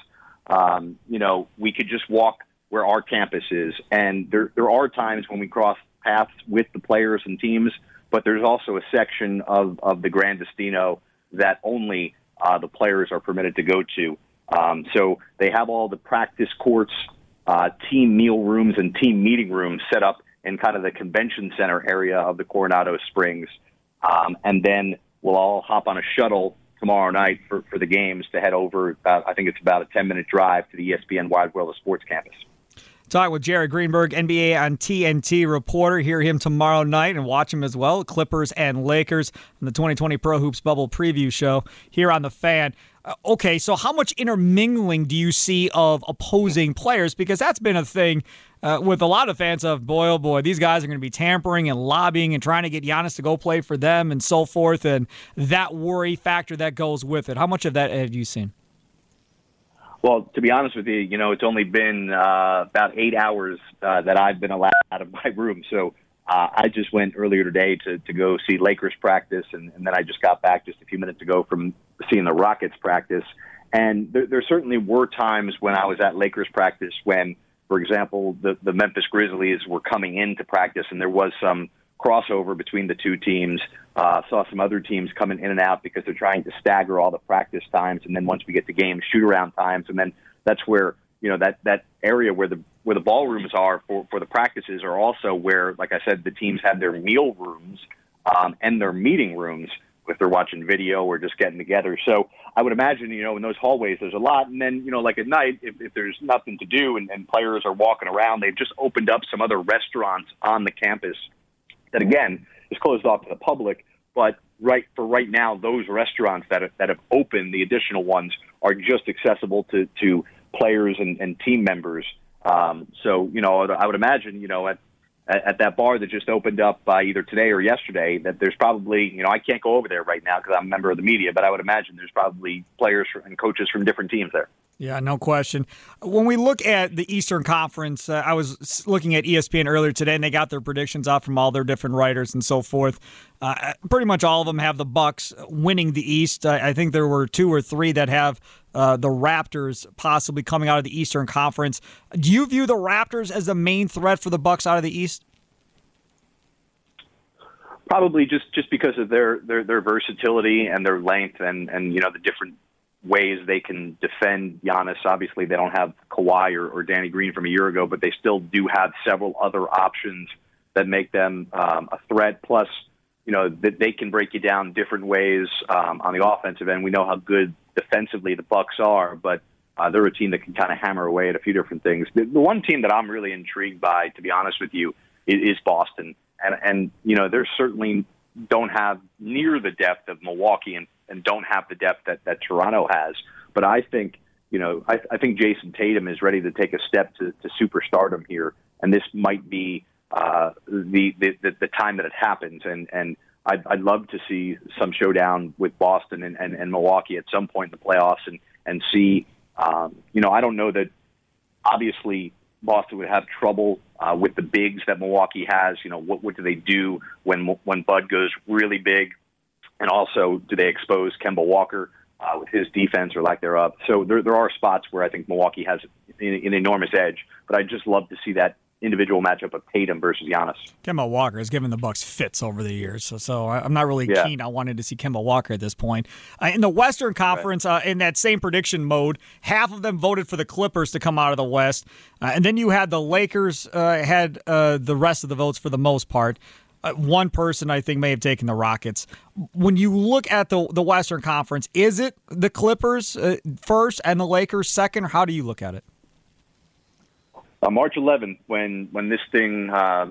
we could just walk where our campus is, and there are times when we cross paths with the players and teams, but there's also a section of the Gran Destino that only the players are permitted to go to. So they have all the practice courts, team meal rooms, and team meeting rooms set up in kind of the convention center area of the Coronado Springs. And then we'll all hop on a shuttle tomorrow night for the games to head over. I think it's about a 10-minute drive to the ESPN Wide World of Sports campus. Talk with Jared Greenberg, NBA on TNT reporter. Hear him tomorrow night and watch him as well. Clippers and Lakers on the 2020 Pro Hoops Bubble Preview Show here on The Fan. Okay, so how much intermingling do you see of opposing players? Because that's been a thing with a lot of fans of, boy, oh boy, these guys are going to be tampering and lobbying and trying to get Giannis to go play for them and so forth, and that worry factor that goes with it. How much of that have you seen? Well, to be honest with you, it's only been about 8 hours that I've been allowed out of my room. So I just went earlier today to go see Lakers practice, and then I just got back just a few minutes ago from seeing the Rockets practice. And there certainly were times when I was at Lakers practice when, for example, the Memphis Grizzlies were coming into practice, and there was some crossover between the two teams. Saw some other teams coming in and out because they're trying to stagger all the practice times, and then once we get to games, shoot-around times, and then that's where that area where the ballrooms are for the practices are also where, like I said, the teams have their meal rooms and their meeting rooms if they're watching video or just getting together. So I would imagine, in those hallways there's a lot, and then like at night if there's nothing to do and players are walking around, they've just opened up some other restaurants on the campus that, again, is closed off to the public, but right now, those restaurants that have opened, the additional ones, are just accessible to players and team members. So, I would imagine, at that bar that just opened up either today or yesterday, that there's probably, I can't go over there right now because I'm a member of the media, but I would imagine there's probably players and coaches from different teams there. Yeah, no question. When we look at the Eastern Conference, I was looking at ESPN earlier today, and they got their predictions out from all their different writers and so forth. Pretty much all of them have the Bucks winning the East. I think there were 2 or 3 that have the Raptors possibly coming out of the Eastern Conference. Do you view the Raptors as the main threat for the Bucks out of the East? Probably just because of their versatility and their length and the different ways they can defend Giannis. Obviously, they don't have Kawhi or Danny Green from a year ago, but they still do have several other options that make them a threat. Plus, that they can break you down different ways on the offensive end. We know how good defensively the Bucks are, but they're a team that can kind of hammer away at a few different things. The one team that I'm really intrigued by, to be honest with you, is Boston. And they're certainly don't have near the depth of Milwaukee and don't have the depth that Toronto has. But I think, I think Jason Tatum is ready to take a step to superstardom here. And this might be the time that it happens. And I'd love to see some showdown with Boston and Milwaukee at some point in the playoffs and see, I don't know that obviously Boston would have trouble with the bigs that Milwaukee has. What do they do when Bud goes really big? And also, do they expose Kemba Walker with his defense or lack thereof? So there are spots where I think Milwaukee has an enormous edge, but I'd just love to see that individual matchup of Tatum versus Giannis. Kemba Walker has given the Bucks fits over the years, so I'm not really keen on wanting to see Kemba Walker at this point. In the Western Conference, in that same prediction mode, half of them voted for the Clippers to come out of the West, and then you had the Lakers had the rest of the votes for the most part. One person, I think, may have taken the Rockets. When you look at the Western Conference, is it the Clippers first and the Lakers second, or how do you look at it? March 11th, when this thing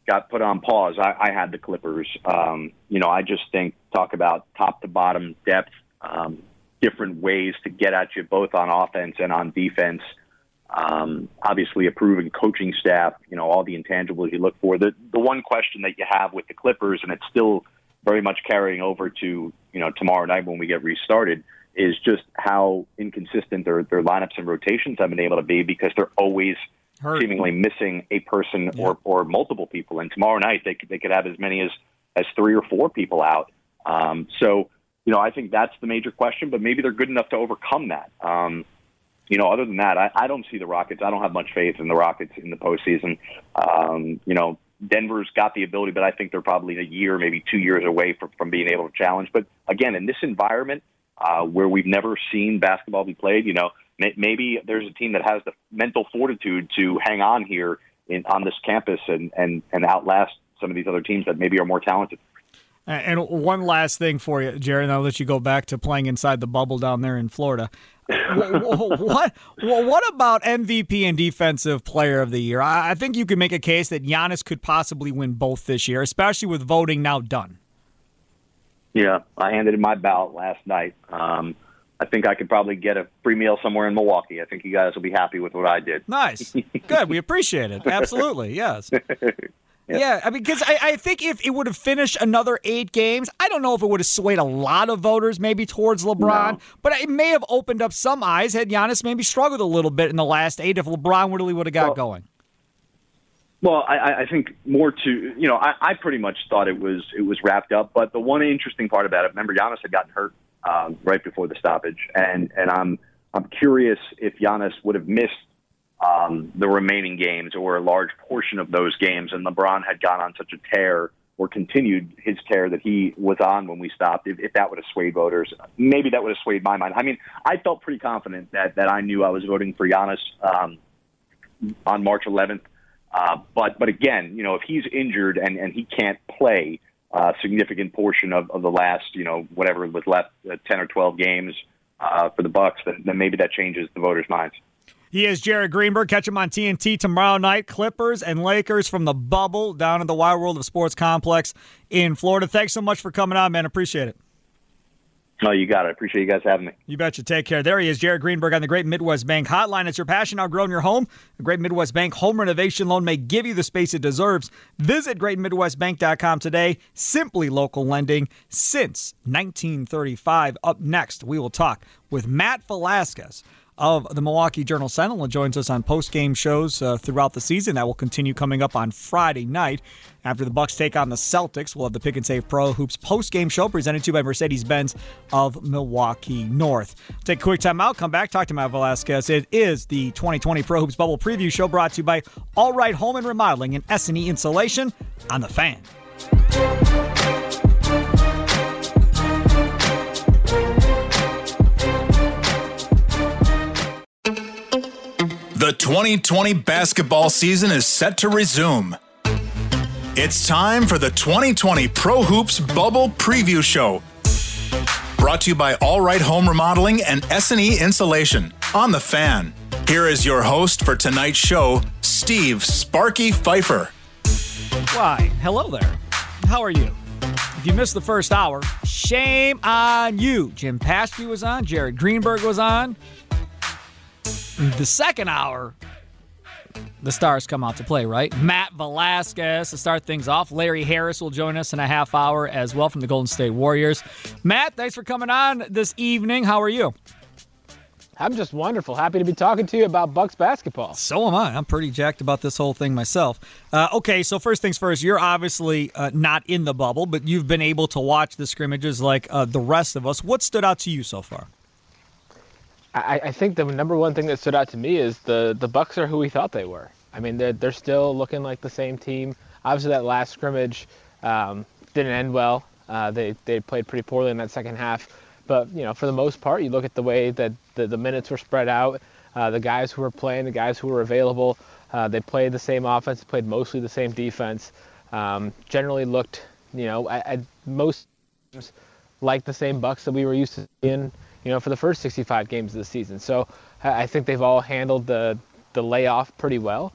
got put on pause, I had the Clippers. I just think, talk about top to bottom depth, different ways to get at you both on offense and on defense. Obviously a proven coaching staff, all the intangibles you look for. The one question that you have with the Clippers, and it's still very much carrying over to, tomorrow night when we get restarted, is just how inconsistent their lineups and rotations have been able to be, because they're always seemingly missing a person or multiple people. And tomorrow night they could have as many as 3 or 4 people out. I think that's the major question, but maybe they're good enough to overcome that. Other than that, I don't see the Rockets. I don't have much faith in the Rockets in the postseason. Denver's got the ability, but I think they're probably a year, maybe 2 years away from being able to challenge. But again, in this environment where we've never seen basketball be played, maybe there's a team that has the mental fortitude to hang on here on this campus and outlast some of these other teams that maybe are more talented. And one last thing for you, Jared, and I'll let you go back to playing inside the bubble down there in Florida. What about MVP and Defensive Player of the Year? I think you could make a case that Giannis could possibly win both this year, especially with voting now done. Yeah, I handed in my ballot last night. I think I could probably get a free meal somewhere in Milwaukee. I think you guys will be happy with what I did. Nice. Good. We appreciate it. Absolutely. Yes. Yeah, because I think if it would have finished another 8 games, I don't know if it would have swayed a lot of voters maybe towards LeBron, but it may have opened up some eyes had Giannis maybe struggled a little bit in the last 8 if LeBron really would have got going. Well, I think more to, I pretty much thought it was wrapped up, but the one interesting part about it, remember Giannis had gotten hurt right before the stoppage, and I'm curious if Giannis would have missed the remaining games or a large portion of those games, and LeBron had gone on such a tear or continued his tear that he was on when we stopped, if that would have swayed voters. Maybe that would have swayed my mind. I mean, I felt pretty confident that I knew I was voting for Giannis on March 11th. But again, if he's injured and he can't play a significant portion of the last, whatever was left, 10 or 12 games for the Bucks, then maybe that changes the voters' minds. He is Jared Greenberg. Catch him on TNT tomorrow night. Clippers and Lakers from the bubble down in the Wide World of Sports Complex in Florida. Thanks so much for coming on, man. Appreciate it. Oh, you got it. I appreciate you guys having me. You betcha. Take care. There he is, Jared Greenberg on the Great Midwest Bank Hotline. It's your passion outgrown your home. The Great Midwest Bank home renovation loan may give you the space it deserves. Visit GreatMidwestBank.com today. Simply local lending since 1935. Up next, we will talk with Matt Velasquez of the Milwaukee Journal-Sentinel, and joins us on post-game shows throughout the season. That will continue coming up on Friday night. After the Bucks take on the Celtics, we'll have the Pick and Save Pro Hoops post-game show presented to you by Mercedes-Benz of Milwaukee North. Take a quick time out, come back, talk to Matt Velasquez. It is the 2020 Pro Hoops Bubble Preview Show brought to you by All Right Home and Remodeling and S&E Insulation on The Fan. The 2020 basketball season is set to resume. It's time for the 2020 Pro Hoops Bubble Preview Show. Brought to you by All Right Home Remodeling and S&E Insulation on The Fan. Here is your host for tonight's show, Steve Sparky Pfeiffer. Why, hello there. How are you? If you missed the first hour, shame on you. Jim Paschke was on. Jared Greenberg was on. The second hour, the stars come out to play, right? Matt Velasquez to start things off. Larry Harris will join us in a half hour as well from the Golden State Warriors. Matt, thanks for coming on this evening. How are you? I'm just wonderful. Happy to be talking to you about Bucks basketball. So am I. I'm pretty jacked about this whole thing myself. Okay, so first things first, you're obviously not in the bubble, but you've been able to watch the scrimmages like the rest of us. What stood out to you so far? I think the number one thing that stood out to me is the Bucks are who we thought they were. I mean, they're still looking like the same team. Obviously, that last scrimmage didn't end well. They played pretty poorly in that second half. But, for the most part, you look at the way that the minutes were spread out, the guys who were playing, the guys who were available, they played the same offense, played mostly the same defense, generally looked, at most times like the same Bucks that we were used to seeing, for the first 65 games of the season. So I think they've all handled the layoff pretty well.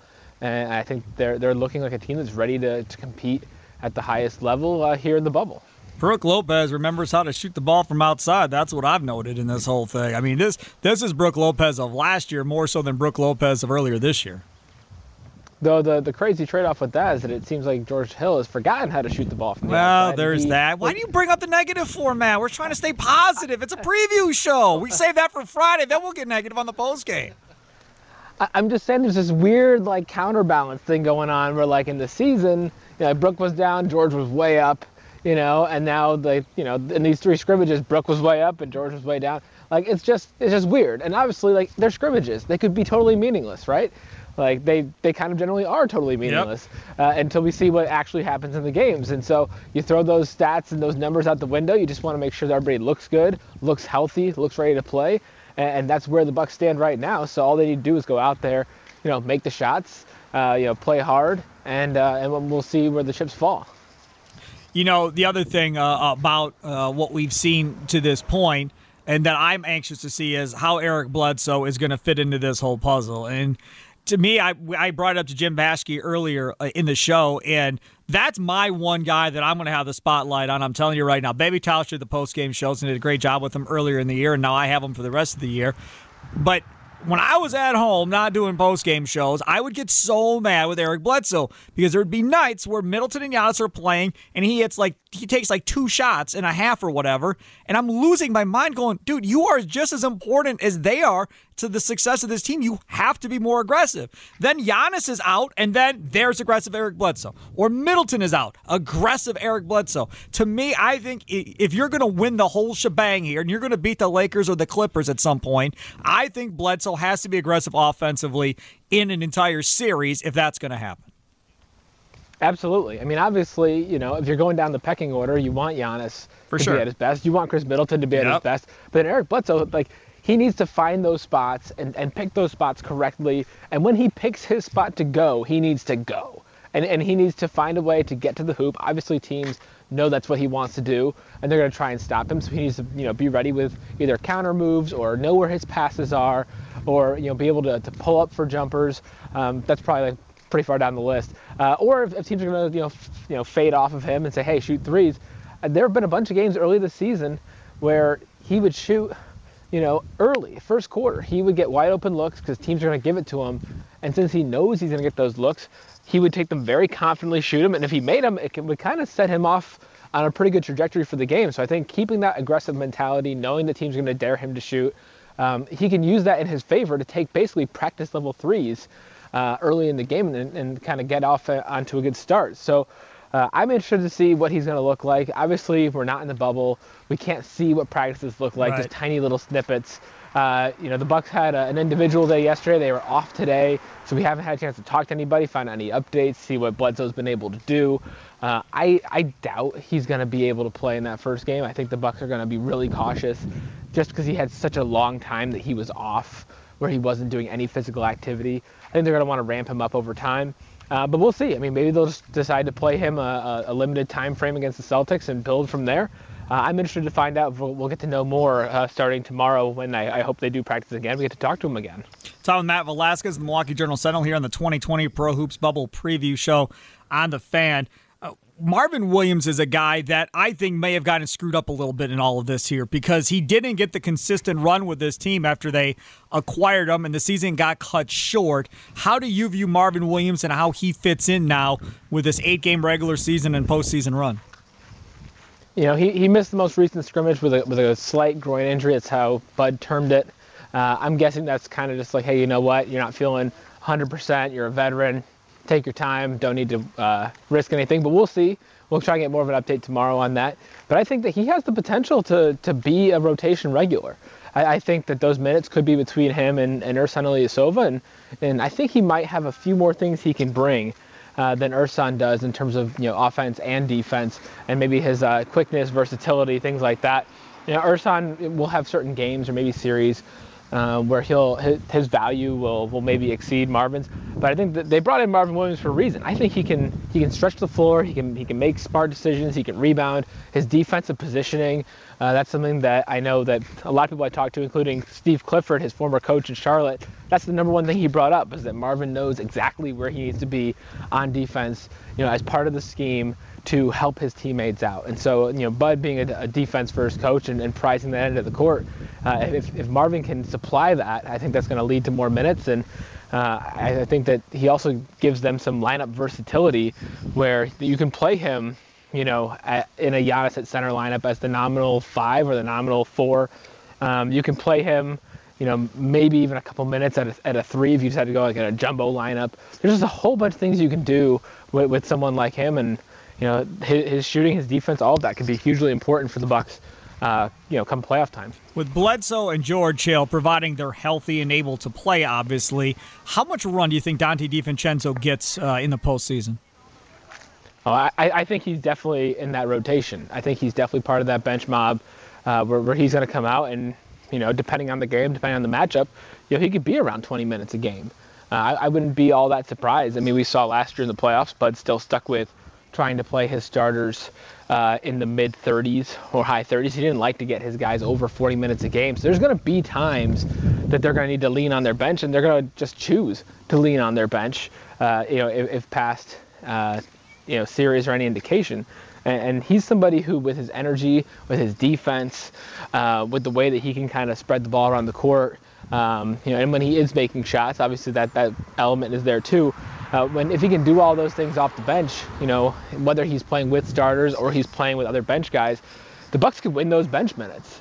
And I think they're looking like a team that's ready to compete at the highest level here in the bubble. Brook Lopez remembers how to shoot the ball from outside. That's what I've noted in this whole thing. I mean, this is Brook Lopez of last year more so than Brook Lopez of earlier this year. Though the crazy trade-off with that is that it seems like George Hill has forgotten how to shoot the ball from the outside. Well, there's that. Why do you bring up the negative format? We're trying to stay positive. It's a preview show. We save that for Friday. Then we'll get negative on the postgame. I'm just saying there's this weird like counterbalance thing going on where like in the season, Brook was down, George was way up, and now in these 3 scrimmages, Brook was way up and George was way down. Like it's just weird. And obviously like they're scrimmages. They could be totally meaningless, right? Like they kind of generally are totally meaningless until we see what actually happens in the games. And so you throw those stats and those numbers out the window. You just want to make sure that everybody looks good, looks healthy, looks ready to play. And that's where the Bucks stand right now. So all they need to do is go out there, make the shots, play hard, and we'll see where the chips fall. The other thing about what we've seen to this point, and that I'm anxious to see, is how Eric Bledsoe is going to fit into this whole puzzle. And to me, I brought it up to Jim Baschke earlier in the show, and that's my one guy that I'm going to have the spotlight on. I'm telling you right now. Baby Tauscher did the post-game shows and did a great job with him earlier in the year, and now I have him for the rest of the year. But when I was at home not doing post-game shows, I would get so mad with Eric Bledsoe because there would be nights where Middleton and Giannis are playing and he takes 2 shots and a half or whatever, and I'm losing my mind going, dude, you are just as important as they are to the success of this team. You have to be more aggressive. Then Giannis is out, and then there's aggressive Eric Bledsoe. Or Middleton is out, aggressive Eric Bledsoe. To me, I think if you're going to win the whole shebang here and you're going to beat the Lakers or the Clippers at some point, I think Bledsoe has to be aggressive offensively in an entire series if that's going to happen. Absolutely. I mean, obviously, if you're going down the pecking order, you want Giannis to be at his best. You want Chris Middleton to be at his best. But Eric Bledsoe, he needs to find those spots and pick those spots correctly. And when he picks his spot to go, he needs to go. And he needs to find a way to get to the hoop. Obviously, teams know that's what he wants to do, and they're going to try and stop him. So he needs to, be ready with either counter moves or know where his passes are, or be able to pull up for jumpers. That's probably pretty far down the list. Or if teams are going to fade off of him and say, hey, shoot threes. There have been a bunch of games early this season where he would shoot, early, first quarter. He would get wide open looks because teams are going to give it to him. And since he knows he's going to get those looks, he would take them very confidently, shoot them. And if he made them, it would kind of set him off on a pretty good trajectory for the game. So I think keeping that aggressive mentality, knowing the team's going to dare him to shoot, he can use that in his favor to take basically practice level threes early in the game and kind of get off onto a good start. So I'm interested to see what he's going to look like. Obviously, we're not in the bubble. We can't see what practices look like, just tiny little snippets. The Bucks had an individual day yesterday. They were off today, so we haven't had a chance to talk to anybody, find any updates, see what Bledsoe's been able to do. I doubt he's going to be able to play in that first game. I think the Bucks are going to be really cautious just because he had such a long time that he was off where he wasn't doing any physical activity. I think they're going to want to ramp him up over time. But we'll see. I mean, maybe they'll just decide to play him a limited time frame against the Celtics and build from there. I'm interested to find out. We'll get to know more starting tomorrow when I hope they do practice again. We get to talk to him again. Talking with Matt Velasquez, the Milwaukee Journal-Sentinel, here on the 2020 Pro Hoops Bubble Preview Show on The Fan. Marvin Williams is a guy that I think may have gotten screwed up a little bit in all of this here because he didn't get the consistent run with this team after they acquired him and the season got cut short. How do you view Marvin Williams and how he fits in now with this 8-game regular season and postseason run? He missed the most recent scrimmage with a slight groin injury. That's how Bud termed it. I'm guessing that's kind of just like, hey, you know what? You're not feeling 100%. You're a veteran. Take your time. Don't need to risk anything. But we'll see. We'll try and get more of an update tomorrow on that. But I think that he has the potential to be a rotation regular. I think that those minutes could be between him and Ersan Ilyasova. And I think he might have a few more things he can bring than Ersan does in terms of offense and defense, and maybe his quickness, versatility, things like that. Ersan will have certain games or maybe series where his value will maybe exceed Marvin's. But I think that they brought in Marvin Williams for a reason. I think he can stretch the floor. He can make smart decisions. He can rebound. His defensive positioning, that's something that I know that a lot of people I talked to, including Steve Clifford, his former coach in Charlotte, that's the number one thing he brought up, is that Marvin knows exactly where he needs to be on defense, as part of the scheme to help his teammates out. And so, Bud being a defense-first coach and prizing that end of the court, if Marvin can supply that, I think that's going to lead to more minutes. And I think that he also gives them some lineup versatility where you can play him, in a Giannis at center lineup as the nominal 5 or the nominal 4. You can play him, maybe even a couple minutes at a 3 if you decide to go like in a jumbo lineup. There's just a whole bunch of things you can do with someone like him, and his shooting, his defense, all of that can be hugely important for the Bucks, come playoff time. With Bledsoe and George Hill providing they're healthy and able to play, obviously, how much run do you think Dante DiVincenzo gets in the postseason? Oh, I think he's definitely in that rotation. I think he's definitely part of that bench mob where he's going to come out and, depending on the game, depending on the matchup, he could be around 20 minutes a game. I wouldn't be all that surprised. I mean, we saw last year in the playoffs, Bud still stuck with trying to play his starters in the mid-30s or high 30s. He didn't like to get his guys over 40 minutes a game. So there's going to be times that they're going to need to lean on their bench, and they're going to just choose to lean on their bench, if past, series or any indication. And he's somebody who, with his energy, with his defense, with the way that he can kind of spread the ball around the court, and when he is making shots, obviously that element is there too. If he can do all those things off the bench, whether he's playing with starters or he's playing with other bench guys, the Bucks could win those bench minutes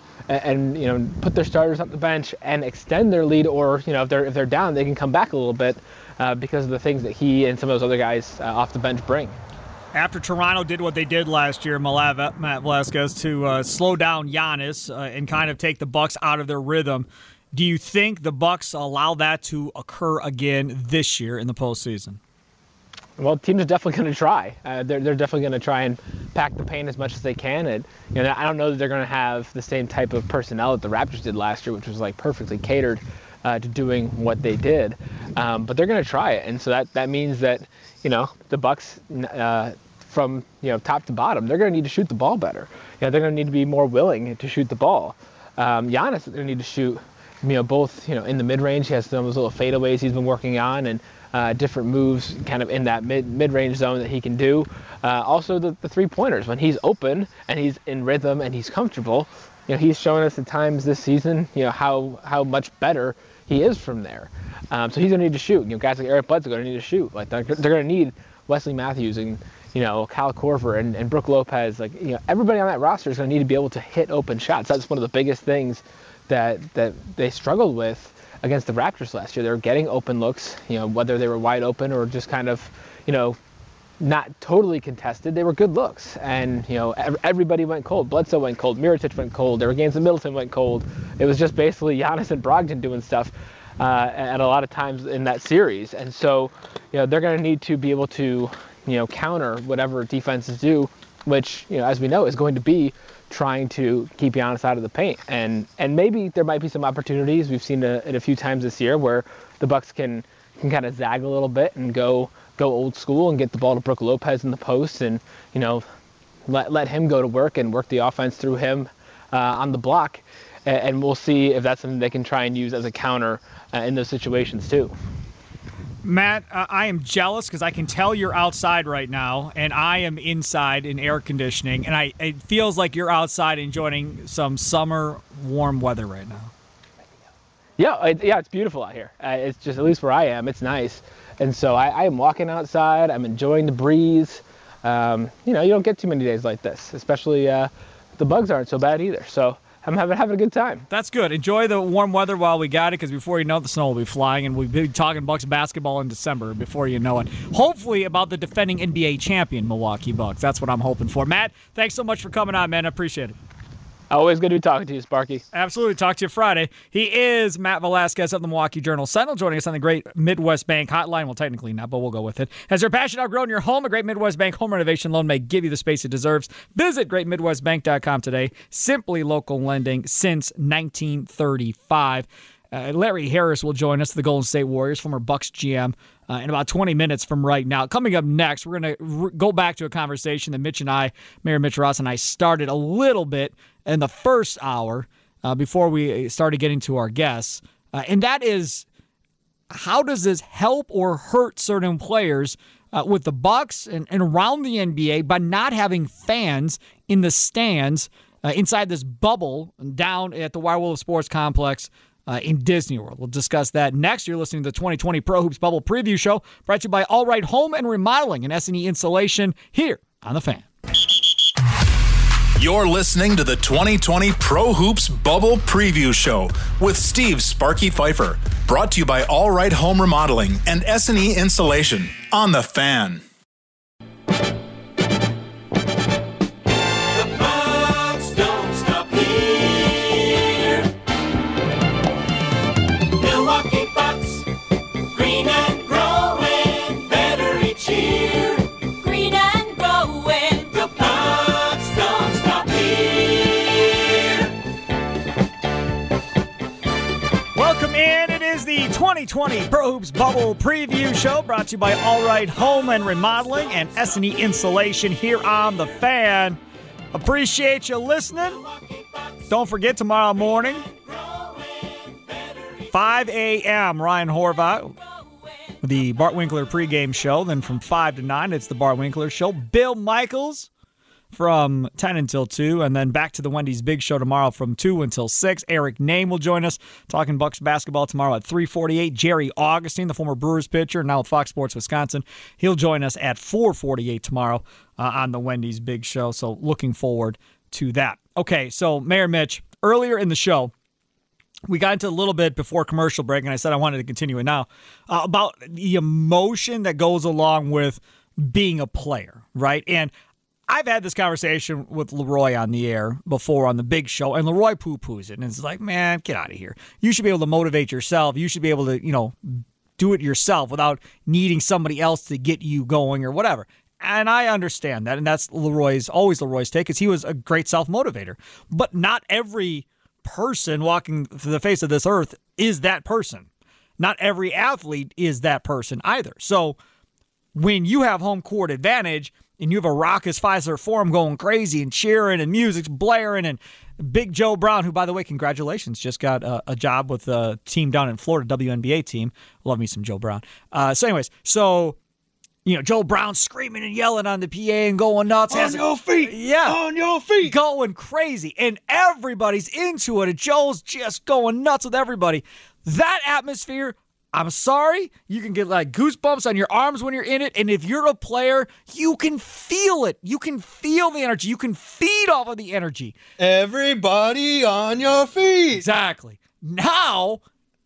and put their starters up the bench and extend their lead, or if they're down, they can come back a little bit because of the things that he and some of those other guys off the bench bring. After Toronto did what they did last year, Matt Velazquez, to slow down Giannis and kind of take the Bucks out of their rhythm, do you think the Bucks allow that to occur again this year in the postseason? Well, teams are definitely going to try. They're definitely going to try and pack the paint as much as they can. And I don't know that they're going to have the same type of personnel that the Raptors did last year, which was like perfectly catered to doing what they did. But they're going to try it, and so that means that the Bucks, from top to bottom, they're going to need to shoot the ball better. They're going to need to be more willing to shoot the ball. Giannis is going to need to shoot, both in the mid range. He has some of those little fadeaways he's been working on, and different moves kind of in that mid range zone that he can do. Also the 3-pointers, when he's open and he's in rhythm and he's comfortable. He's shown us at times this season, how much better he is from there. So he's going to need to shoot. Guys like Eric Bledsoe are going to need to shoot. Like they're going to need Wesley Matthews and Kyle Korver and Brook Lopez. Like everybody on that roster is going to need to be able to hit open shots. That's one of the biggest things that they struggled with against the Raptors last year. They were getting open looks. Whether they were wide open or just kind of not totally contested, they were good looks. And everybody went cold. Bledsoe went cold. Mirotic went cold. There were games that Middleton went cold. It was just basically Giannis and Brogdon doing stuff at a lot of times in that series. And so they're going to need to be able to counter whatever defenses do, which as we know is going to be trying to keep Giannis out of the paint. And maybe there might be some opportunities. We've seen it a few times this year where the Bucks can kind of zag a little bit and go old school and get the ball to Brook Lopez in the post and let him go to work and work the offense through him on the block. And we'll see if that's something they can try and use as a counter in those situations too. Matt, I am jealous because I can tell you're outside right now, and I am inside in air conditioning, and it feels like you're outside enjoying some summer warm weather right now. Yeah, it's beautiful out here. It's just, at least where I am, it's nice. And so I am walking outside. I'm enjoying the breeze. You don't get too many days like this, especially the bugs aren't so bad either. So I'm having a good time. That's good. Enjoy the warm weather while we got it, because before you know it, the snow will be flying, and we'll be talking Bucks basketball in December before you know it. Hopefully about the defending NBA champion Milwaukee Bucks. That's what I'm hoping for. Matt, thanks so much for coming on, man. I appreciate it. Always good to be talking to you, Sparky. Absolutely. Talk to you Friday. He is Matt Velazquez of the Milwaukee Journal-Sentinel, joining us on the Great Midwest Bank Hotline. Well, technically not, but we'll go with it. Has your passion outgrown your home? A Great Midwest Bank home renovation loan may give you the space it deserves. Visit greatmidwestbank.com today. Simply local lending since 1935. Larry Harris will join us, the Golden State Warriors, former Bucks GM, in about 20 minutes from right now. Coming up next, we're going to go back to a conversation that Mayor Mitch Ross and I started a little bit in the first hour before we started getting to our guests. And that is, how does this help or hurt certain players with the Bucks and around the NBA by not having fans in the stands inside this bubble down at the Wire Wolf Sports Complex in Disney World? We'll discuss that next. You're listening to the 2020 Pro Hoops Bubble Preview Show, brought to you by All Right Home and Remodeling and S&E Insulation here on The Fan. You're listening to the 2020 Pro Hoops Bubble Preview Show with Steve Sparky Pfeiffer, brought to you by All Right Home Remodeling and S&E Insulation on The Fan. Welcome in. It is the 2020 Pro Hoops Bubble Preview Show, brought to you by All Right Home and Remodeling and S&E Insulation here on The Fan. Appreciate you listening. Don't forget, tomorrow morning, 5 a.m., Ryan Horvath, the Bart Winkler pregame show. Then from 5 to 9, it's the Bart Winkler Show. Bill Michaels from 10 until 2, and then back to the Wendy's Big Show tomorrow from 2 until 6. Eric Name will join us talking Bucks basketball tomorrow at 3:48. Jerry Augustine, the former Brewers pitcher, now with Fox Sports Wisconsin, he'll join us at 4:48 tomorrow on the Wendy's Big Show, so looking forward to that. Okay, so Mayor Mitch, earlier in the show, we got into a little bit before commercial break, and I said I wanted to continue it now, about the emotion that goes along with being a player, right? And I've had this conversation with Leroy on the air before on the Big Show, and Leroy poo-poos it. And it's like, man, get out of here. You should be able to motivate yourself. You should be able to, do it yourself without needing somebody else to get you going or whatever. And I understand that, and that's always Leroy's take, because he was a great self-motivator. But not every person walking the face of this earth is that person. Not every athlete is that person either. So when you have home court advantage and you have a raucous Fiserv Forum going crazy and cheering and music's blaring, and Big Joe Brown, who, by the way, congratulations, just got a job with a team down in Florida, WNBA team. Love me some Joe Brown. So Joe Brown screaming and yelling on the PA and going nuts. On your feet. Yeah. On your feet. Going crazy. And everybody's into it. And Joe's just going nuts with everybody. That atmosphere, I'm sorry, you can get like goosebumps on your arms when you're in it. And if you're a player, you can feel it. You can feel the energy. You can feed off of the energy. Everybody on your feet. Exactly. Now,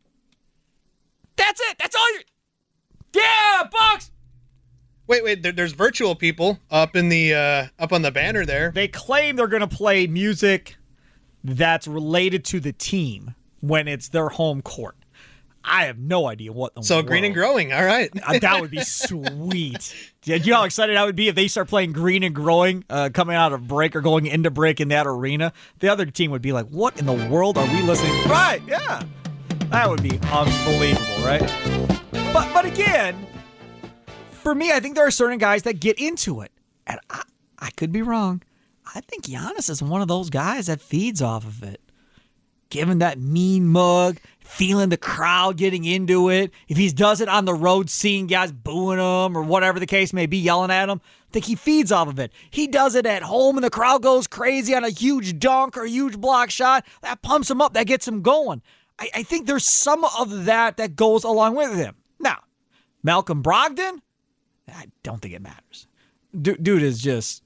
that's it. That's all Yeah, Bucks! Wait. There's virtual people up in the up on the banner there. They claim they're going to play music that's related to the team when it's their home court. I have no idea what the So world. Green and Growing, all right. That would be sweet. Do you know how excited I would be if they start playing Green and Growing coming out of break or going into break in that arena? The other team would be like, what in the world are we listening? Right, yeah. That would be unbelievable, right? But again, for me, I think there are certain guys that get into it. And I could be wrong. I think Giannis is one of those guys that feeds off of it. Giving that mean mug, feeling the crowd getting into it. If he does it on the road, seeing guys booing him or whatever the case may be, yelling at him, I think he feeds off of it. He does it at home and the crowd goes crazy on a huge dunk or a huge block shot. That pumps him up. That gets him going. I think there's some of that goes along with him. Now, Malcolm Brogdon, I don't think it matters. Dude is just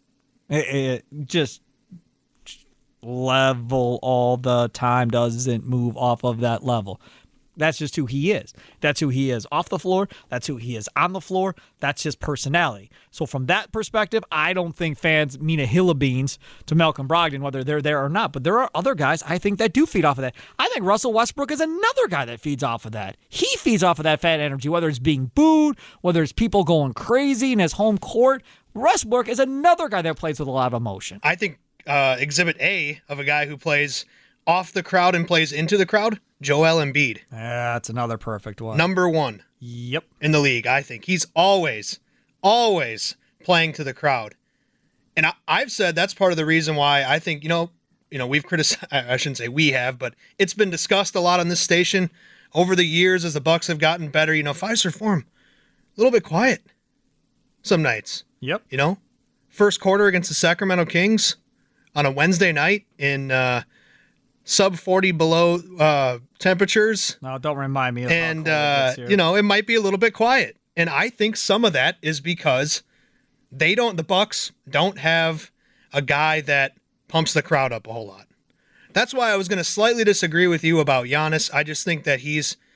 level all the time, doesn't move off of that level. That's just who he is. That's who he is off the floor. That's who he is on the floor. That's his personality. So from that perspective, I don't think fans mean a hill of beans to Malcolm Brogdon, whether they're there or not. But there are other guys I think that do feed off of that. I think Russell Westbrook is another guy that feeds off of that. He feeds off of that fan energy, whether it's being booed, whether it's people going crazy in his home court. Westbrook is another guy that plays with a lot of emotion. I think Exhibit A of a guy who plays off the crowd and plays into the crowd? Joel Embiid. Yeah, that's another perfect one. Number 1. Yep. In the league, I think. He's always playing to the crowd. And I've said that's part of the reason why I think, we've criticized, I shouldn't say we have, but it's been discussed a lot on this station over the years as the Bucks have gotten better. Fiserv Forum, a little bit quiet some nights. Yep. First quarter against the Sacramento Kings on a Wednesday night in sub 40 below temperatures. No, don't remind me of and it might be a little bit quiet. And I think some of that is because the Bucks don't have a guy that pumps the crowd up a whole lot. That's why I was going to slightly disagree with you about Giannis. I just think that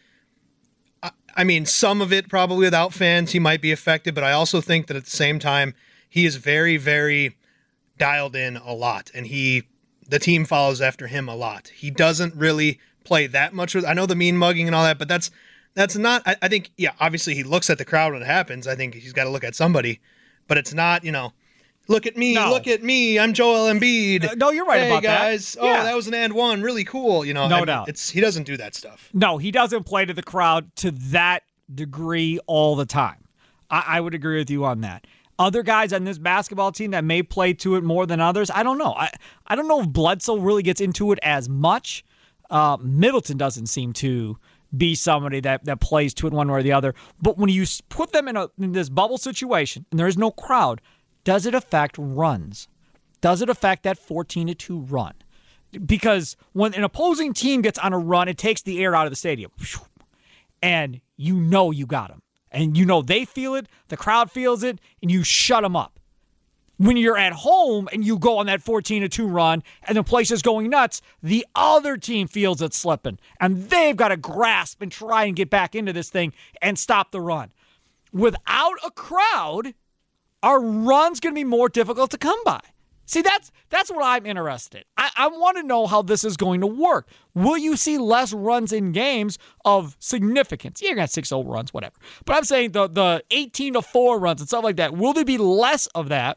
some of it probably without fans, he might be affected, but I also think that at the same time, he is very, very dialed in a lot, and the team follows after him a lot. He doesn't really play that much with, I know the mean mugging and all that, but that's not, I think, obviously he looks at the crowd when it happens. I think he's got to look at somebody, but it's not, look at me, look at me, I'm Joel Embiid. No, you're right about guys. that. Yeah. That was an and one, really cool. No doubt. He doesn't do that stuff. No, he doesn't play to the crowd to that degree all the time. I would agree with you on that. Other guys on this basketball team that may play to it more than others, I don't know. I don't know if Bledsoe really gets into it as much. Middleton doesn't seem to be somebody that plays to it one way or the other. But when you put them in this bubble situation and there is no crowd, does it affect runs? Does it affect that 14-2 run? Because when an opposing team gets on a run, it takes the air out of the stadium. And you got them. And they feel it, the crowd feels it, and you shut them up. When you're at home and you go on that 14-2 run and the place is going nuts, the other team feels it slipping. And they've got to grasp and try and get back into this thing and stop the run. Without a crowd, our run's going to be more difficult to come by. See, that's what I'm interested in. I want to know how this is going to work. Will you see less runs in games of significance? Yeah, you're going to have 6-0 runs, whatever. But I'm saying the 18-4 runs and stuff like that, will there be less of that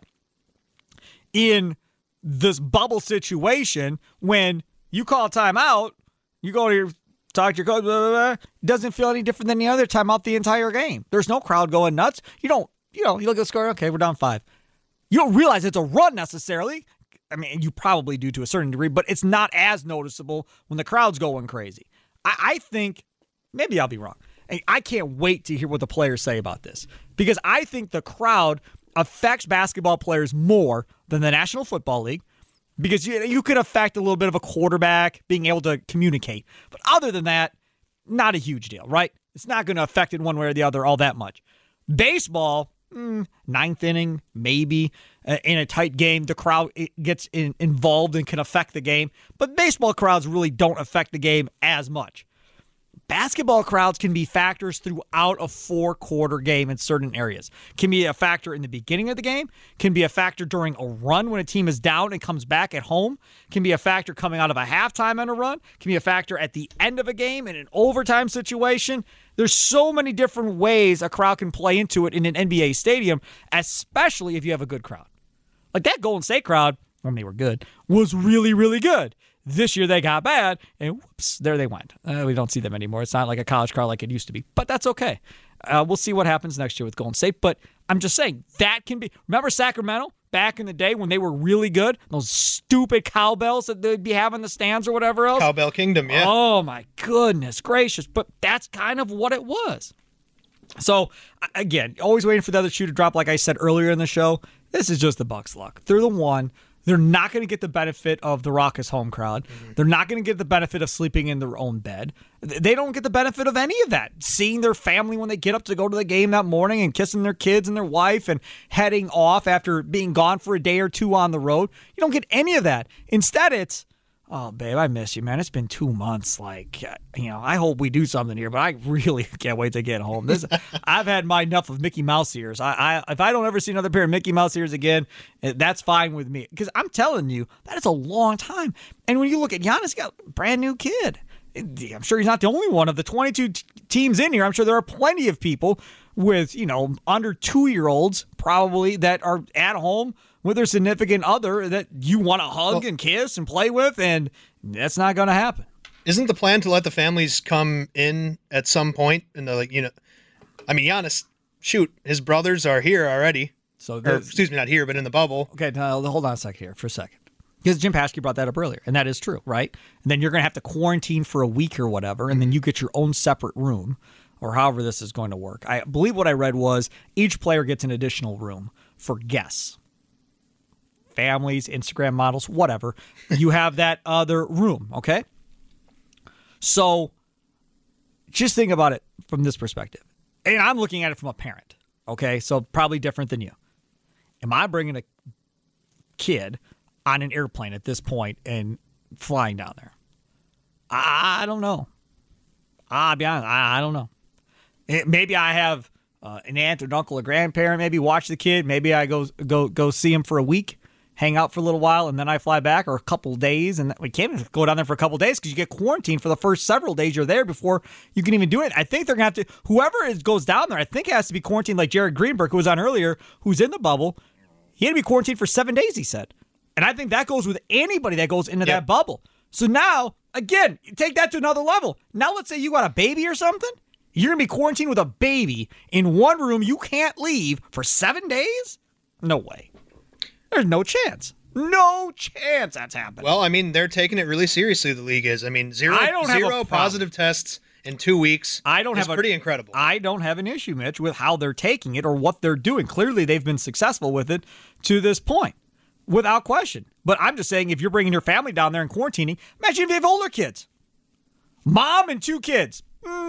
in this bubble situation when you call a timeout, you go to talk to your coach, blah, blah, blah, it doesn't feel any different than the other timeout the entire game. There's no crowd going nuts. You look at the score, okay, we're down 5. You don't realize it's a run necessarily. I mean, you probably do to a certain degree, but it's not as noticeable when the crowd's going crazy. I think, maybe I'll be wrong. I can't wait to hear what the players say about this because I think the crowd affects basketball players more than the National Football League because you could affect a little bit of a quarterback being able to communicate. But other than that, not a huge deal, right? It's not going to affect it one way or the other all that much. Baseball, ninth inning, maybe in a tight game, the crowd gets involved and can affect the game. But baseball crowds really don't affect the game as much. Basketball crowds can be factors throughout a 4-quarter game in certain areas. Can be a factor in the beginning of the game. Can be a factor during a run when a team is down and comes back at home. Can be a factor coming out of a halftime on a run. Can be a factor at the end of a game in an overtime situation. There's so many different ways a crowd can play into it in an NBA stadium, especially if you have a good crowd. Like that Golden State crowd, when they were good, was really, really good. This year they got bad, and whoops, there they went. We don't see them anymore. It's not like a college crowd like it used to be, but that's okay. We'll see what happens next year with Golden State, but I'm just saying that can be. Remember Sacramento back in the day when they were really good? Those stupid cowbells that they'd be having in the stands or whatever else? Cowbell Kingdom, yeah. Oh, my goodness gracious. But that's kind of what it was. So, again, always waiting for the other shoe to drop, like I said earlier in the show. This is just the Bucks' luck. They're the one. They're not going to get the benefit of the raucous home crowd. Mm-hmm. They're not going to get the benefit of sleeping in their own bed. They don't get the benefit of any of that. Seeing their family when they get up to go to the game that morning and kissing their kids and their wife and heading off after being gone for a day or two on the road. You don't get any of that. Instead, it's, oh, babe, I miss you, man. It's been 2 months. Like, I hope we do something here, but I really can't wait to get home. I've had my enough of Mickey Mouse ears. If I don't ever see another pair of Mickey Mouse ears again, that's fine with me. Because I'm telling you, that is a long time. And when you look at Giannis, he's got a brand new kid. I'm sure he's not the only one of the 22 teams in here. I'm sure there are plenty of people with, under 2-year-olds probably that are at home with their significant other that you want to hug and kiss and play with, and that's not going to happen. Isn't the plan to let the families come in at some point? And they're like, Giannis, shoot, his brothers are here already. Excuse me, not here, but in the bubble. Okay, now hold on a second here for a second. Because Jim Paschke brought that up earlier, and that is true, right? And then you're going to have to quarantine for a week or whatever, and then you get your own separate room, or however this is going to work. I believe what I read was each player gets an additional room for guests. Families, Instagram models, whatever. You have that other room, okay? So just think about it from this perspective. And I'm looking at it from a parent, okay? So probably different than you. Am I bringing a kid on an airplane at this point and flying down there? I don't know. I'll be honest, I don't know. Maybe I have an aunt or an uncle or grandparent, maybe watch the kid. Maybe I go see him for a week, hang out for a little while, and then I fly back, or a couple of days. And we can't even go down there for a couple of days because you get quarantined for the first several days you're there before you can even do it. I think they're going to have to, whoever goes down there, I think it has to be quarantined like Jared Greenberg, who was on earlier, who's in the bubble. He had to be quarantined for 7 days, he said. And I think that goes with anybody that goes into that bubble. So now, again, take that to another level. Now let's say you got a baby or something. You're going to be quarantined with a baby in one room you can't leave for 7 days? No way. There's no chance. No chance that's happening. Well, I mean, they're taking it really seriously, the league is. I mean, zero positive tests in 2 weeks is pretty incredible. I don't have an issue, Mitch, with how they're taking it or what they're doing. Clearly, they've been successful with it to this point, without question. But I'm just saying, if you're bringing your family down there and quarantining, imagine if you have older kids. Mom and 2 kids,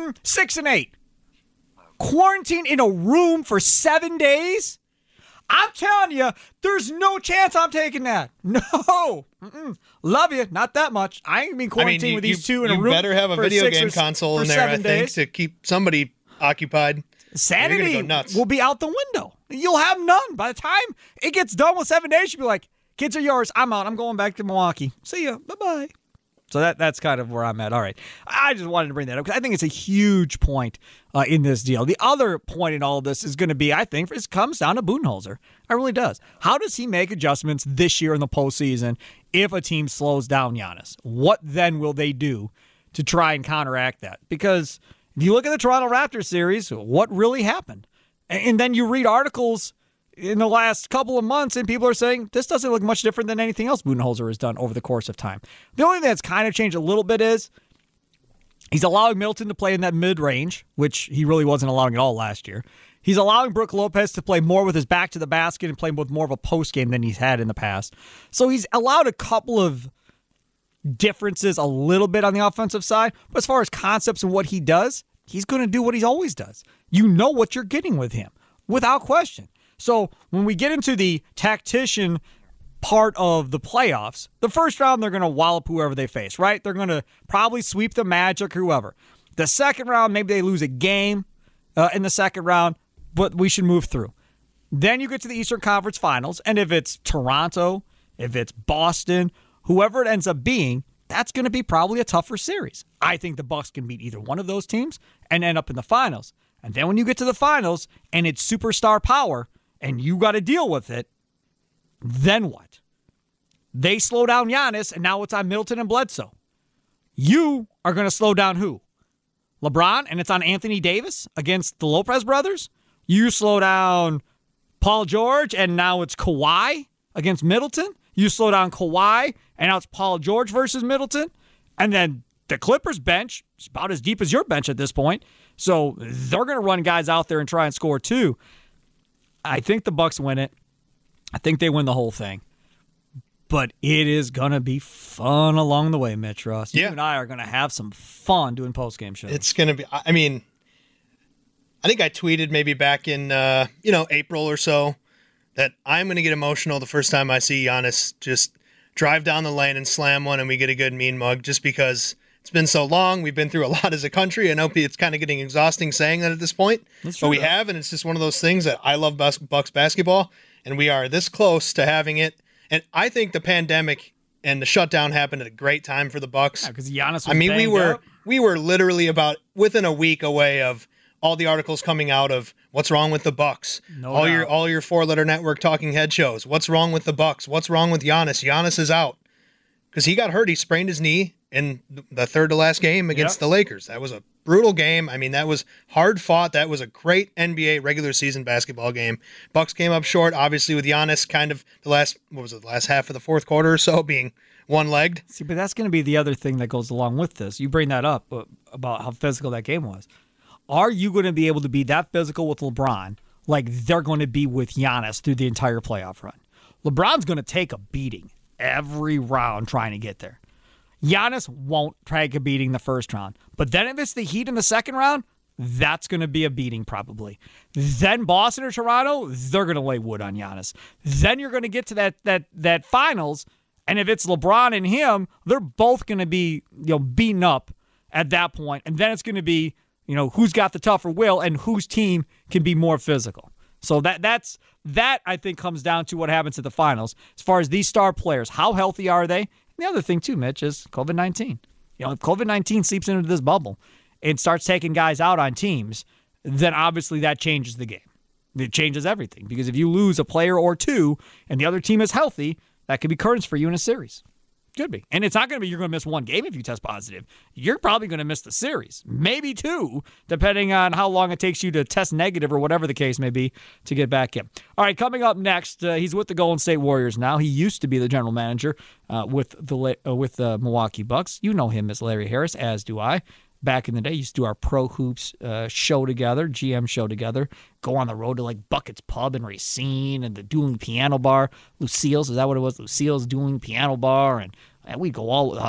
6 and 8. Quarantine in a room for 7 days? I'm telling you, there's no chance I'm taking that. No. Love you. Not that much. I ain't being quarantined with these two in a room. You better have a video game console in there, I think, to keep somebody occupied. Sanity will be out the window. You'll have none. By the time it gets done with 7 days, you'll be like, kids are yours. I'm out. I'm going back to Milwaukee. See ya. Bye-bye. So that's kind of where I'm at. All right. I just wanted to bring that up because I think it's a huge point in this deal. The other point in all of this is going to be, I think, it comes down to Budenholzer. It really does. How does he make adjustments this year in the postseason if a team slows down Giannis? What then will they do to try and counteract that? Because if you look at the Toronto Raptors series, what really happened? And then you read articles in the last couple of months, and people are saying this doesn't look much different than anything else Budenholzer has done over the course of time. The only thing that's kind of changed a little bit is he's allowing Middleton to play in that mid-range, which he really wasn't allowing at all last year. He's allowing Brook Lopez to play more with his back to the basket and play with more of a post game than he's had in the past. So he's allowed a couple of differences a little bit on the offensive side, but as far as concepts and what he does, he's going to do what he always does. You know what you're getting with him, without question. So when we get into the tactician part of the playoffs, the first round, they're going to wallop whoever they face, right? They're going to probably sweep the Magic or whoever. The second round, maybe they lose a game in the second round, but we should move through. Then you get to the Eastern Conference Finals, and if it's Toronto, if it's Boston, whoever it ends up being, that's going to be probably a tougher series. I think the Bucks can beat either one of those teams and end up in the finals. And then when you get to the finals and it's superstar power, and you got to deal with it, then what? They slow down Giannis, and now it's on Middleton and Bledsoe. You are going to slow down who? LeBron, and it's on Anthony Davis against the Lopez brothers? You slow down Paul George, and now it's Kawhi against Middleton? You slow down Kawhi, and now it's Paul George versus Middleton? And then the Clippers bench is about as deep as your bench at this point, so they're going to run guys out there and try and score too. I think the Bucks win it. I think they win the whole thing. But it is going to be fun along the way, Mitch Ross. You and I are going to have some fun doing post-game shows. It's going to be, I mean, I think I tweeted maybe back in, April or so that I'm going to get emotional the first time I see Giannis just drive down the lane and slam one and we get a good mean mug just because it's been so long. We've been through a lot as a country. I know it's kind of getting exhausting saying that at this point, but we have, and it's just one of those things that I love Bucks basketball, and we are this close to having it. And I think the pandemic and the shutdown happened at a great time for the Bucks. Yeah, because Giannis was we were literally about within a week away of all the articles coming out of what's wrong with the Bucks. All your 4-letter network talking head shows. What's wrong with the Bucks? What's wrong with Giannis? Giannis is out because he got hurt. He sprained his knee in the third to last game against the Lakers. That was a brutal game. I mean, that was hard fought. That was a great NBA regular season basketball game. Bucks came up short, obviously, with Giannis kind of the last half of the fourth quarter or so being one-legged. See, but that's going to be the other thing that goes along with this. You bring that up about how physical that game was. Are you going to be able to be that physical with LeBron like they're going to be with Giannis through the entire playoff run? LeBron's going to take a beating every round trying to get there. Giannis won't take a beating the first round. But then if it's the Heat in the second round, that's going to be a beating probably. Then Boston or Toronto, they're going to lay wood on Giannis. Then you're going to get to that finals, and if it's LeBron and him, they're both going to be beaten up at that point. And then it's going to be who's got the tougher will and whose team can be more physical. So that I think comes down to what happens at the finals. As far as these star players, how healthy are they? And the other thing too, Mitch, is COVID-19. If COVID-19 seeps into this bubble and starts taking guys out on teams, then obviously that changes the game. It changes everything because if you lose a player or two and the other team is healthy, that could be curtains for you in a series. Could be. And it's not going to be you're going to miss one game if you test positive. You're probably going to miss the series. Maybe two, depending on how long it takes you to test negative or whatever the case may be to get back in. All right, coming up next, he's with the Golden State Warriors now. He used to be the general manager with the Milwaukee Bucks. You know him as Larry Harris, as do I. Back in the day, used to do our Pro Hoops show together, GM show together, go on the road to like Bucket's Pub in Racine and the Dueling Piano Bar. Lucille's, is that what it was? Lucille's Dueling Piano Bar. And we go all,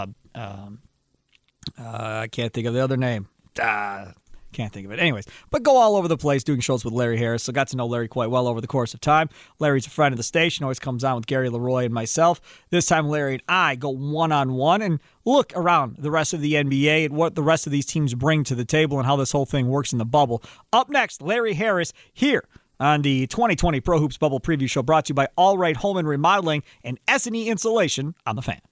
I can't think of the other name. Can't think of it. Anyways, but go all over the place doing shows with Larry Harris. So got to know Larry quite well over the course of time. Larry's a friend of the station, always comes on with Gary Leroy and myself. This time, Larry and I go one-on-one and look around the rest of the NBA and what the rest of these teams bring to the table and how this whole thing works in the bubble. Up next, Larry Harris here on the 2020 Pro Hoops Bubble Preview Show, brought to you by All Right Home and Remodeling and S&E Insulation on the Fan.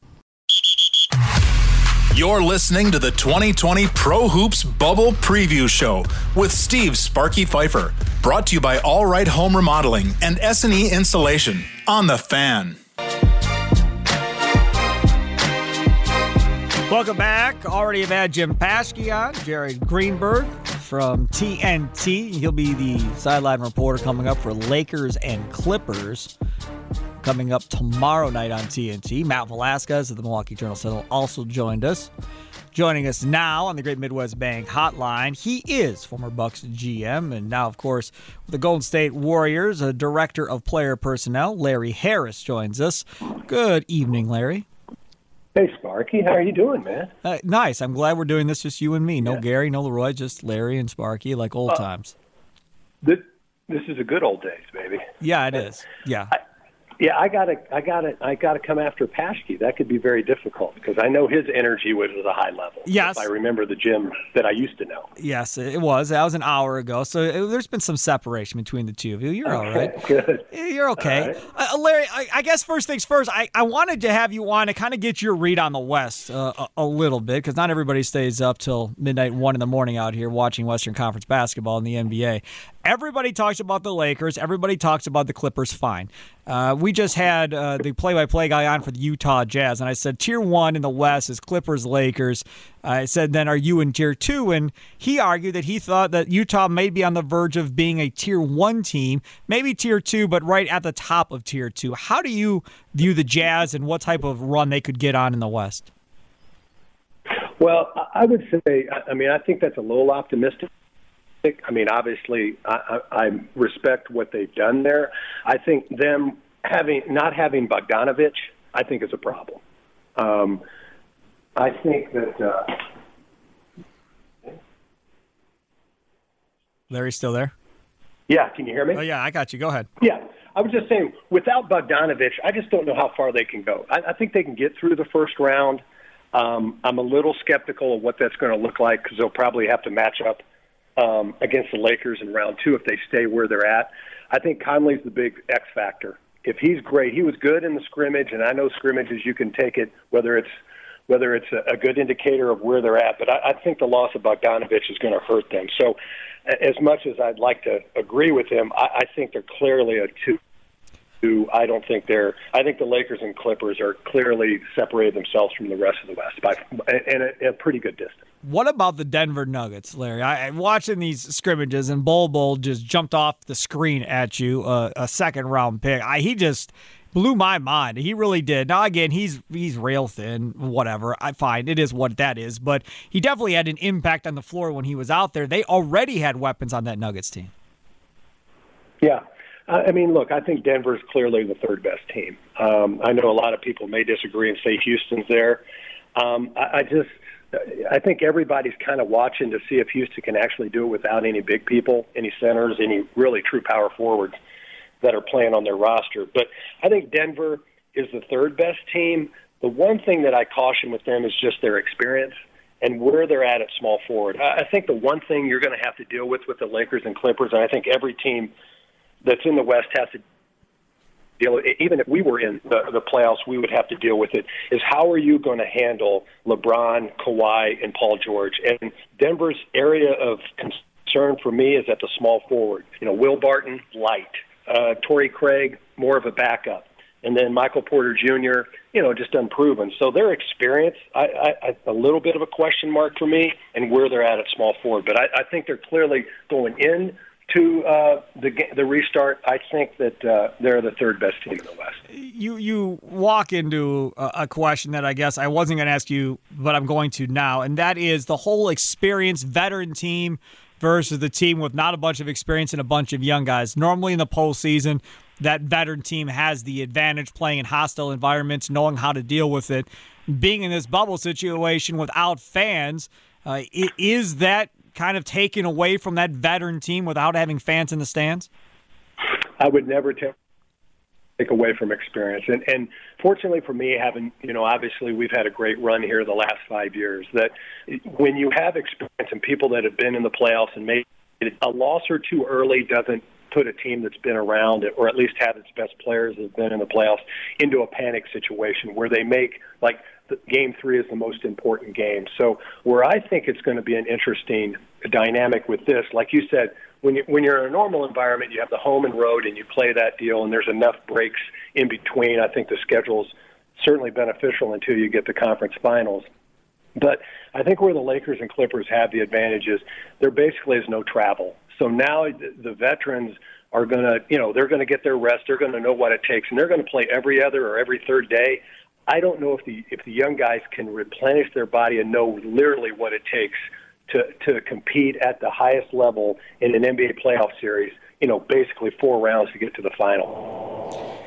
You're listening to the 2020 Pro Hoops Bubble Preview Show with Steve Sparky Pfeiffer. Brought to you by All Right Home Remodeling and S&E Insulation on the Fan. Welcome back. Already have had Jim Paschke on, Jared Greenberg from TNT. He'll be the sideline reporter coming up for Lakers and Clippers. Coming up tomorrow night on TNT. Matt Velasquez of the Milwaukee Journal-Sentinel also joined us. Joining us now on the Great Midwest Bank Hotline, he is former Bucks GM and now, of course, with the Golden State Warriors, a director of player personnel. Larry Harris joins us. Good evening, Larry. Hey, Sparky. How are you doing, man? Nice. I'm glad we're doing this just you and me. No Gary, no Leroy, just Larry and Sparky like old times. This is a good old days, baby. Yeah, it is. Yeah. I gotta come after Paschke. That could be very difficult because I know his energy was at a high level. Yes, if I remember the Jim that I used to know. Yes, it was. That was an hour ago. So there's been some separation between the two of you. You're all right. Good. You're okay. Right. Larry, I guess first things first, I wanted to have you on to kind of get your read on the West a little bit because not everybody stays up till midnight, 1 in the morning out here watching Western Conference basketball in the NBA. Everybody talks about the Lakers. Everybody talks about the Clippers. Fine. We just had the play-by-play guy on for the Utah Jazz, and I said Tier 1 in the West is Clippers-Lakers. I said, then are you in Tier 2? And he argued that he thought that Utah may be on the verge of being a Tier 1 team, maybe Tier 2, but right at the top of Tier 2. How do you view the Jazz and what type of run they could get on in the West? Well, I would say, I think that's a little optimistic. I mean, obviously, I respect what they've done there. I think them not having Bogdanović, I think is a problem. I think that. Larry's still there? Yeah, can you hear me? Oh, yeah, I got you. Go ahead. Yeah, I was just saying, without Bogdanović, I just don't know how far they can go. I think they can get through the first round. I'm a little skeptical of what that's going to look like because they'll probably have to match up against the Lakers in round 2 if they stay where they're at. I think Conley's the big X factor. If he's great, he was good in the scrimmage, and I know scrimmages you can take it, whether it's whether it's a good indicator of where they're at. But I think the loss of Bogdanovich is going to hurt them. So as much as I'd like to agree with him, I think they're clearly a 2. I think the Lakers and Clippers are clearly separated themselves from the rest of the West by a pretty good distance. What about the Denver Nuggets, Larry? I'm watching these scrimmages, and Bol just jumped off the screen at you, a second-round pick. He just blew my mind. He really did. Now, again, he's rail thin, whatever. Fine, it is what that is. But he definitely had an impact on the floor when he was out there. They already had weapons on that Nuggets team. Yeah. I mean, look, I think Denver's clearly the third best team. I know a lot of people may disagree and say Houston's there. I think everybody's kind of watching to see if Houston can actually do it without any big people, any centers, any really true power forwards that are playing on their roster. But I think Denver is the third best team. The one thing that I caution with them is just their experience and where they're at small forward. I think the one thing you're going to have to deal with the Lakers and Clippers, and I think every team that's in the West has to deal with it. Even if we were in the playoffs, we would have to deal with it, is how are you going to handle LeBron, Kawhi, and Paul George? And Denver's area of concern for me is at the small forward. Will Barton, light. Torrey Craig, more of a backup. And then Michael Porter Jr., just unproven. So their experience, I a little bit of a question mark for me, and where they're at small forward. But I think they're clearly going in to the restart. I think that they're the third best team in the West. You walk into a question that I guess I wasn't going to ask you, but I'm going to now, and that is the whole experienced veteran team versus the team with not a bunch of experience and a bunch of young guys. Normally in the postseason, that veteran team has the advantage playing in hostile environments, knowing how to deal with it. Being in this bubble situation without fans, is that kind of taken away from that veteran team without having fans in the stands? I would never take away from experience. And fortunately for me, obviously we've had a great run here the last 5 years, that when you have experience and people that have been in the playoffs and made it, a loss or two early doesn't put a team that's been around, or at least have its best players that have been in the playoffs, into a panic situation where they make, like, Game 3 is the most important game. So where I think it's going to be an interesting dynamic with this, like you said, when you're in a normal environment, you have the home and road and you play that deal, and there's enough breaks in between. I think the schedule's certainly beneficial until you get to conference finals. But I think where the Lakers and Clippers have the advantage is there basically is no travel. So now the veterans are going to, they're going to get their rest. They're going to know what it takes, and they're going to play every other or every third day. I don't know if the young guys can replenish their body and know literally what it takes to compete at the highest level in an NBA playoff series, basically 4 rounds to get to the final.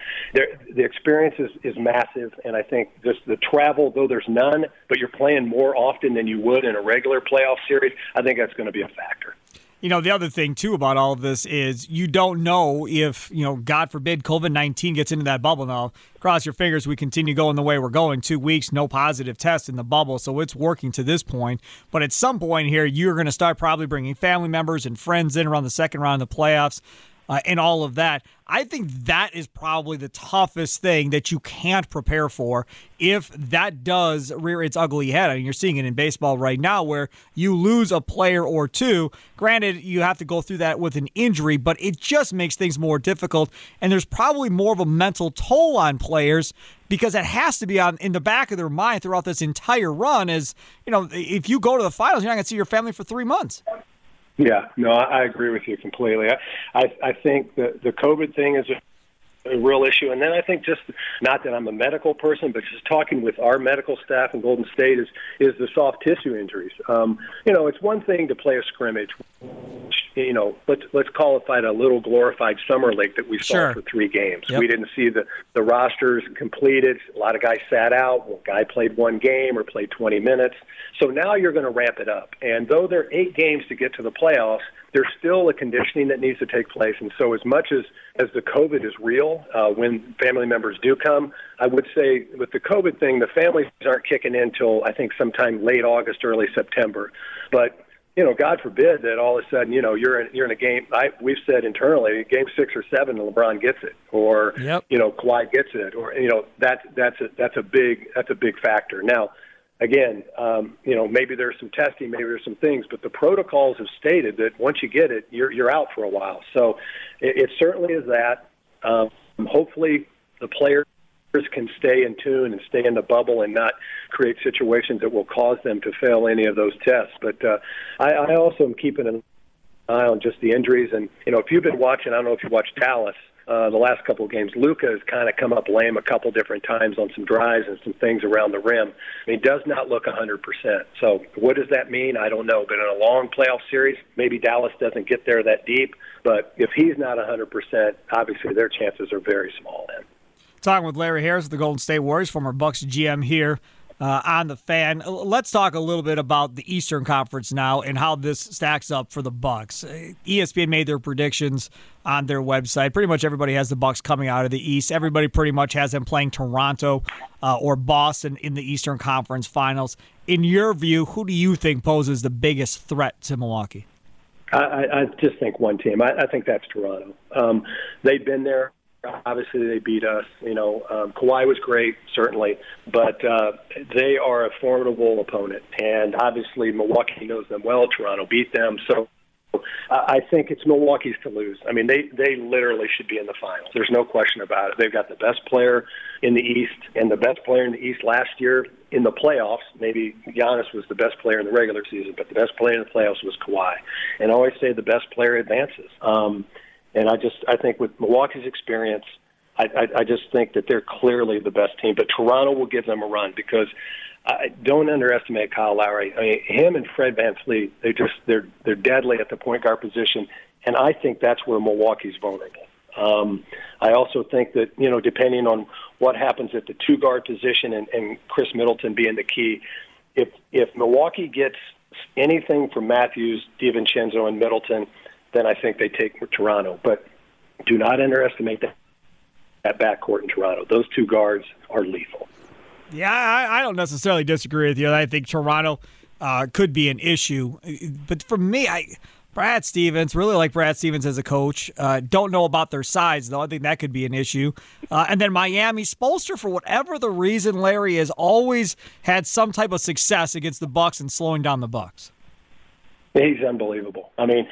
The experience is massive, and I think the travel, though there's none, but you're playing more often than you would in a regular playoff series, I think that's going to be a factor. The other thing, too, about all of this is you don't know if, God forbid, COVID-19 gets into that bubble. Now, cross your fingers, we continue going the way we're going. 2 weeks, no positive test in the bubble, so it's working to this point. But at some point here, you're going to start probably bringing family members and friends in around the second round of the playoffs. And all of that. I think that is probably the toughest thing that you can't prepare for if that does rear its ugly head. I mean, you're seeing it in baseball right now where you lose a player or two. Granted, you have to go through that with an injury, but it just makes things more difficult. And there's probably more of a mental toll on players because it has to be in the back of their mind throughout this entire run is, if you go to the finals, you're not going to see your family for 3 months. Yeah, no, I agree with you completely. I think the COVID thing is a real issue. And then I think just, not that I'm a medical person, but just talking with our medical staff in Golden State is the soft tissue injuries. It's one thing to play a scrimmage. Let's call it a little glorified summer league that we saw for 3 games. Yep. We didn't see the rosters completed. A lot of guys sat out. One guy played 1 game or played 20 minutes. So now you're going to ramp it up. And though there are 8 games to get to the playoffs, there's still a conditioning that needs to take place. And so as much as the COVID is real, when family members do come, I would say with the COVID thing, the families aren't kicking in until I think sometime late August, early September. But God forbid that all of a sudden, you're in a game. We've said internally, game 6 or 7, and LeBron gets it, or Kawhi gets it, or that's a big factor. Now, again, maybe there's some testing, maybe there's some things, but the protocols have stated that once you get it, you're out for a while. So it certainly is that. Hopefully, the players can stay in tune and stay in the bubble and not create situations that will cause them to fail any of those tests. But I also am keeping an eye on just the injuries. And, if you've been watching, I don't know if you watched Dallas, the last couple of games, Luka has kind of come up lame a couple different times on some drives and some things around the rim. He does not look 100%. So what does that mean? I don't know. But in a long playoff series, maybe Dallas doesn't get there that deep. But if he's not 100%, obviously their chances are very small then. Talking with Larry Harris of the Golden State Warriors, former Bucks GM here on The Fan. Let's talk a little bit about the Eastern Conference now and how this stacks up for the Bucks. ESPN made their predictions on their website. Pretty much everybody has the Bucks coming out of the East. Everybody pretty much has them playing Toronto or Boston in the Eastern Conference Finals. In your view, who do you think poses the biggest threat to Milwaukee? I just think one team. I think that's Toronto. They've been there. Obviously, they beat us. Kawhi was great, certainly, but they are a formidable opponent, and obviously Milwaukee knows them well. Toronto beat them, so I think it's Milwaukee's to lose. I mean, they literally should be in the finals. There's no question about it. They've got the best player in the East, and the best player in the East last year in the playoffs. Maybe Giannis was the best player in the regular season, but the best player in the playoffs was Kawhi. And I always say the best player advances. And I think with Milwaukee's experience, I just think that they're clearly the best team. But Toronto will give them a run because don't underestimate Kyle Lowry. I mean, him and Fred VanVleet, they're deadly at the point guard position, and I think that's where Milwaukee's vulnerable. I also think that, depending on what happens at the 2-guard position and Chris Middleton being the key, if Milwaukee gets anything from Matthews, DiVincenzo, and Middleton, then I think they take Toronto. But do not underestimate that backcourt in Toronto. Those 2 guards are lethal. Yeah, I don't necessarily disagree with you. I think Toronto could be an issue. But for me, Brad Stevens, really like Brad Stevens as a coach. Don't know about their size, though. I think that could be an issue. And then Miami, Spoelstra, for whatever the reason, Larry, has always had some type of success against the Bucks and slowing down the Bucks. He's unbelievable. I mean,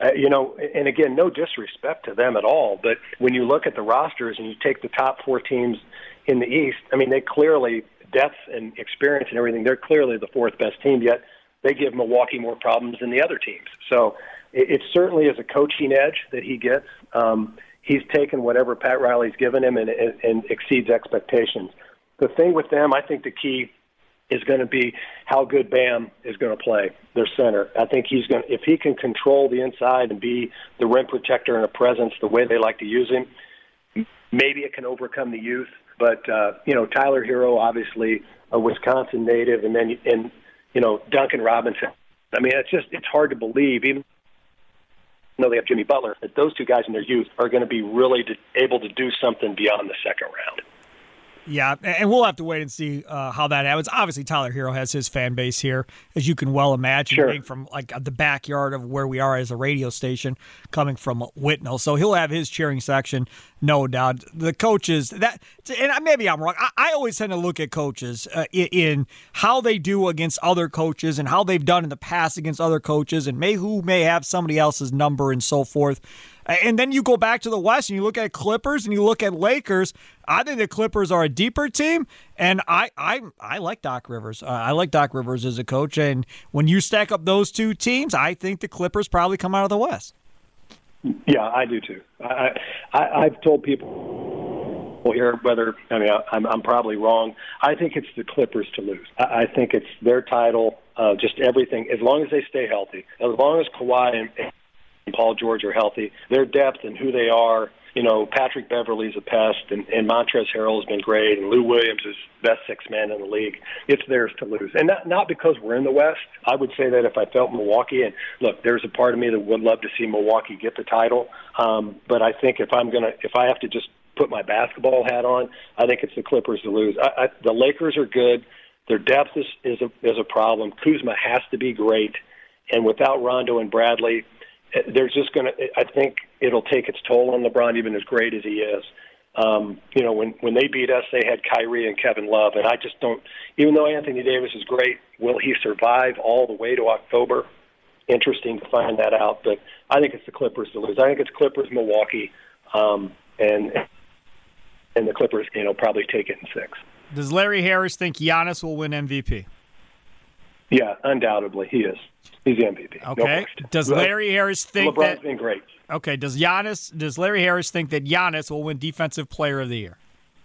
and again, no disrespect to them at all, but when you look at the rosters and you take the top 4 teams in the East, I mean, they clearly, depth and experience and everything, they're clearly the 4th best team, yet they give Milwaukee more problems than the other teams. So it certainly is a coaching edge that he gets. He's taken whatever Pat Riley's given him and exceeds expectations. The thing with them, I think the key is going to be how good Bam is going to play, their center. I think if he can control the inside and be the rim protector and a presence the way they like to use him, maybe it can overcome the youth. But, Tyler Hero, obviously a Wisconsin native, and then, Duncan Robinson. I mean, it's hard to believe, even though they have Jimmy Butler, that those 2 guys in their youth are going to be really able to do something beyond the second round. Yeah, and we'll have to wait and see how that happens. Obviously, Tyler Hero has his fan base here, as you can well imagine, being from the backyard of where we are as a radio station, coming from Whitnall. So he'll have his cheering section, no doubt. The coaches, and maybe I'm wrong, I always tend to look at coaches in how they do against other coaches and how they've done in the past against other coaches, and who may have somebody else's number and so forth. And then you go back to the West and you look at Clippers and you look at Lakers. I think the Clippers are a deeper team, and I like Doc Rivers. I like Doc Rivers as a coach, and when you stack up those 2 teams, I think the Clippers probably come out of the West. Yeah, I do too. I've told people here I'm probably wrong. I think it's the Clippers to lose. I think it's their title, just everything. As long as they stay healthy, as long as Kawhi and Paul George are healthy, their depth and who they are. Patrick Beverley's a pest, and Montrezl Harrell's been great, and Lou Williams is best 6th man in the league. It's theirs to lose, and not because we're in the West. I would say that if I felt Milwaukee, and look, there's a part of me that would love to see Milwaukee get the title, but I think if I have to just put my basketball hat on, I think it's the Clippers to lose. The Lakers are good. Their depth is a problem. Kuzma has to be great. And without Rondo and Bradley, there's just going to – I think it'll take its toll on LeBron, even as great as he is. When they beat us, they had Kyrie and Kevin Love, and I just don't – even though Anthony Davis is great, will he survive all the way to October? Interesting to find that out, but I think it's the Clippers to lose. I think it's Clippers, Milwaukee, and the Clippers, probably take it in 6. Does Larry Harris think Giannis will win MVP? Yeah, undoubtedly, he is. He's the MVP. Okay. No Does Larry Harris think LeBron's been great. Okay. Does Larry Harris think that Giannis will win Defensive Player of the Year?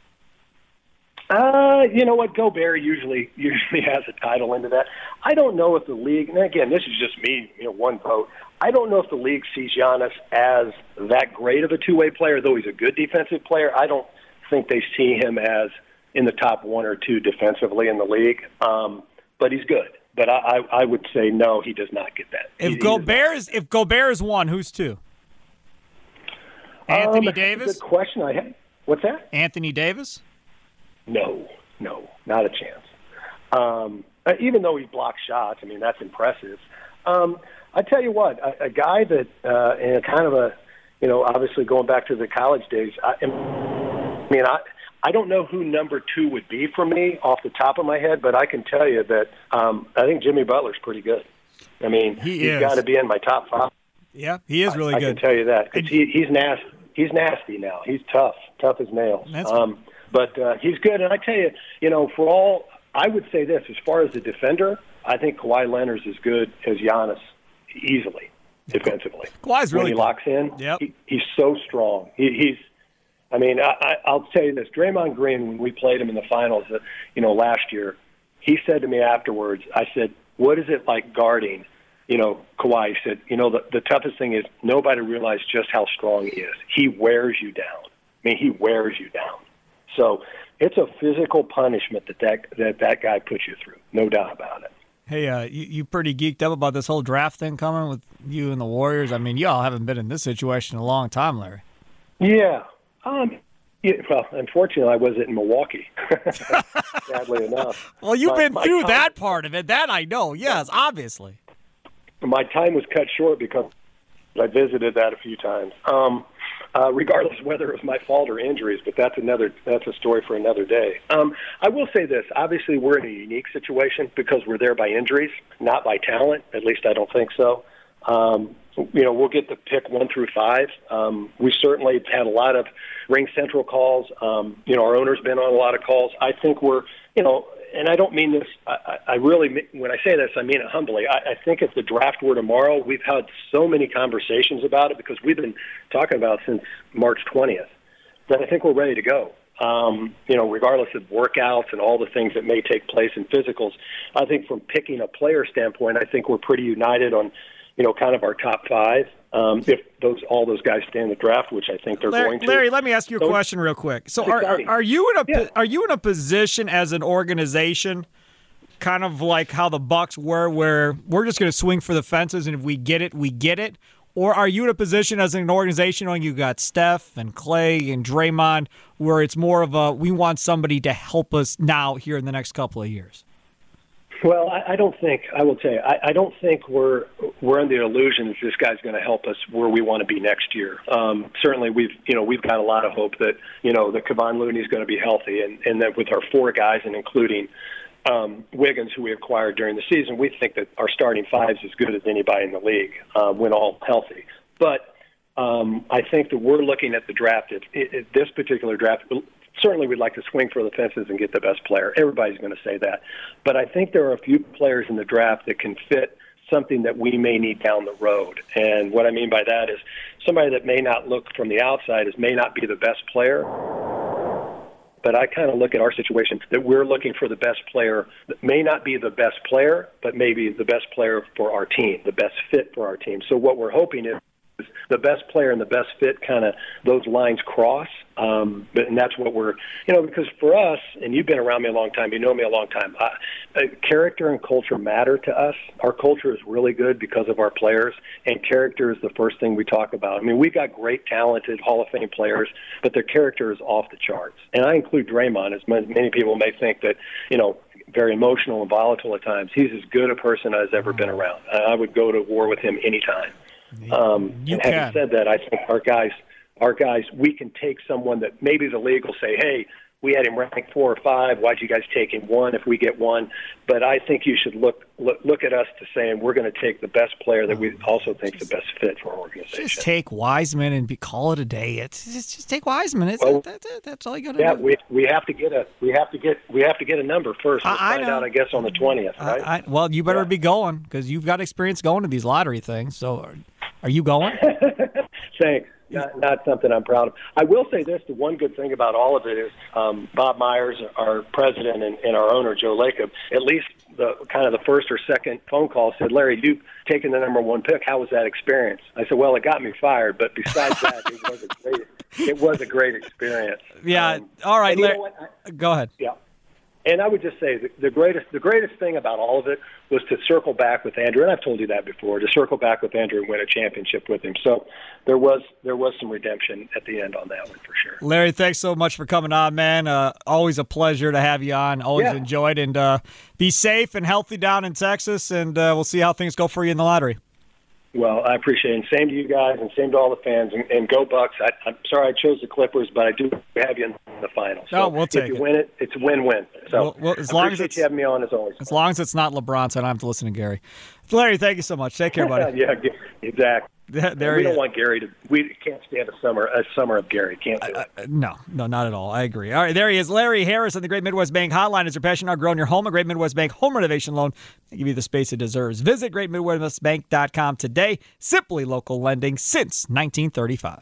You know what? Gobert usually has a title into that. I don't know if the league, and again, this is just me, one vote. I don't know if the league sees Giannis as that great of a two-way player, though he's a good defensive player. I don't think they see him as in the top 1 or 2 defensively in the league. But he's good. But I would say no, he does not get that. If Gobert is 1, who's 2? Anthony Davis? Good question. What's that? Anthony Davis? No, not a chance. Even though he blocks shots, that's impressive. I tell you what, a guy that, and kind of a, obviously going back to the college days, I don't know who number 2 would be for me off the top of my head, but I can tell you that I think Jimmy Butler's pretty good. He's got to be in my top 5. Yeah, he is really good. I can tell you that. He's nasty. He's nasty now. He's tough as nails. But he's good. And I tell you, I would say this, as far as the defender, I think Kawhi Leonard's as good as Giannis easily defensively. Kawhi's really when he good. Locks in, yep. He's so strong. I'll tell you this. Draymond Green, when we played him in the finals, last year, he said to me afterwards, I said, what is it like guarding, Kawhi? He said, the toughest thing is nobody realized just how strong he is. He wears you down. He wears you down. So it's a physical punishment that guy puts you through, no doubt about it. Hey, you pretty geeked up about this whole draft thing coming with you and the Warriors. Y'all haven't been in this situation in a long time, Larry. Yeah. Well, unfortunately, I wasn't in Milwaukee, sadly enough. Well, you've been through that part of it. That I know, yes, obviously. My time was cut short because I visited that a few times. Regardless of whether it was my fault or injuries, but that's a story for another day. I will say this. Obviously, we're in a unique situation because we're there by injuries, not by talent. At least I don't think so. We'll get the pick 1 through 5. We certainly had a lot of Ring Central calls. Our owner's been on a lot of calls. I think we're, and I don't mean this, I really, when I say this, I mean it humbly. I think if the draft were tomorrow, we've had so many conversations about it because we've been talking about it since March 20th, that I think we're ready to go. Regardless of workouts and all the things that may take place in physicals, I think from picking a player standpoint, I think we're pretty united on, kind of our top 5. If all those guys stay in the draft, which I think they're going to. Larry, let me ask you a question real quick. So are you in a position as an organization, kind of like how the Bucks were, where we're just going to swing for the fences, and if we get it, we get it? Or are you in a position as an organization when you got Steph and Clay and Draymond, where it's more of a we want somebody to help us now here in the next couple of years? Well, I don't think we're under the illusion that this guy's going to help us where we want to be next year. Certainly, we've got a lot of hope that that Kevon Looney's going to be healthy, and that with our 4 guys and including Wiggins, who we acquired during the season, we think that our starting 5 is as good as anybody in the league when all healthy. But I think that we're looking at the draft at this particular draft. Certainly, we'd like to swing for the fences and get the best player. Everybody's going to say that. But I think there are a few players in the draft that can fit something that we may need down the road. And what I mean by that is somebody that may not look from the outside may not be the best player. But I kind of look at our situation that we're looking for the best player that may not be the best player, but maybe the best player for our team, the best fit for our team. So what we're hoping is the best player and the best fit, kind of those lines cross. And that's what we're, because for us, and you've been around me a long time, you know me a long time, character and culture matter to us. Our culture is really good because of our players, and character is the first thing we talk about. We've got great, talented Hall of Fame players, but their character is off the charts. And I include Draymond, as many people may think that, very emotional and volatile at times. He's as good a person as ever been around. I would go to war with him anytime. And having said that, I think our guys, we can take someone that maybe the league will say, hey, we had him ranked 4 or 5. Why'd you guys take him 1 if we get 1? But I think you should look at us to saying we're going to take the best player that we also think is the best fit for our organization. Just take Wiseman and call it a day. It's just take Wiseman. That's all you got to do. Yeah, we have to get a number first. We'll find out, I guess, on the 20th, right? Well, you better be going because you've got experience going to these lottery things. So, are you going? Thanks. Not something I'm proud of. I will say this: the one good thing about all of it is Bob Myers, our president, and our owner Joe Lacob, at least the first or second phone call said, "Larry, you've taken the number 1 pick. How was that experience?" I said, "Well, it got me fired, but besides that, it was a great experience." Yeah. All right, Larry. Go ahead. Yeah. And I would just say the greatest thing about all of it was to circle back with Andrew, and I've told you that before, to circle back with Andrew and win a championship with him. So there was some redemption at the end on that one for sure. Larry, thanks so much for coming on, man. Always a pleasure to have you on. Always enjoyed, and be safe and healthy down in Texas, and we'll see how things go for you in the lottery. Well, I appreciate it. And same to you guys and same to all the fans. And go Bucks. I'm sorry I chose the Clippers, but I do have you in the finals. So we'll take it. If you win it, it's a win-win. So as long as you having me on as always. As long as it's not LeBron, so I don't have to listen to Gary. Larry, thank you so much. Take care, buddy. Yeah, exactly. We don't want Gary to. We can't stand a summer of Gary. Can't do it. No, not at all. I agree. All right, there he is, Larry Harris on the Great Midwest Bank Hotline. Is your passion about growing your home? A Great Midwest Bank home renovation loan. They give you the space it deserves. Visit GreatMidwestBank.com today. Simply local lending since 1935.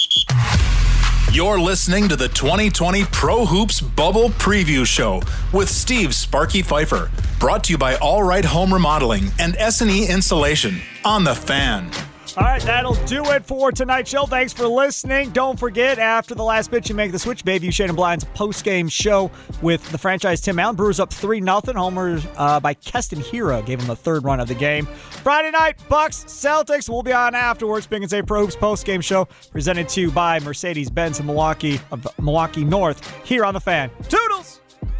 You're listening to the 2020 Pro Hoops Bubble Preview Show with Steve Sparky Pfeiffer. Brought to you by All Right Home Remodeling and S&E Installation on The Fan. All right, that'll do it for tonight's show. Thanks for listening. Don't forget, after the last pitch, you make the switch. Bayview Shannon Blind's post-game show with the franchise Tim Allen. Brewers up 3-0. Homers by Keston Hiura gave him the third run of the game. Friday night, Bucks, Celtics. We'll be on afterwards. Pick and Save Pro Hoops post-game show presented to you by Mercedes-Benz in Milwaukee North here on The Fan. Toodles!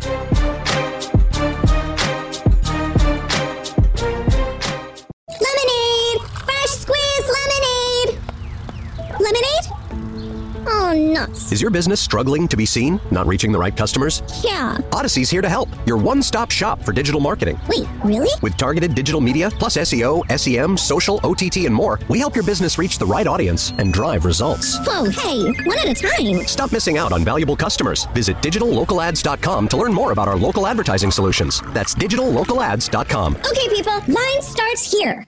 Lemonade! Fresh squeezed lemonade! Lemonade? Oh, nuts. Is your business struggling to be seen? Not reaching the right customers? Yeah. Odyssey's here to help. Your one-stop shop for digital marketing. Wait, really? With targeted digital media, plus SEO, SEM, social, OTT, and more, we help your business reach the right audience and drive results. Whoa, hey, one at a time. Stop missing out on valuable customers. Visit digitallocalads.com to learn more about our local advertising solutions. That's digitallocalads.com. Okay, people, line starts here.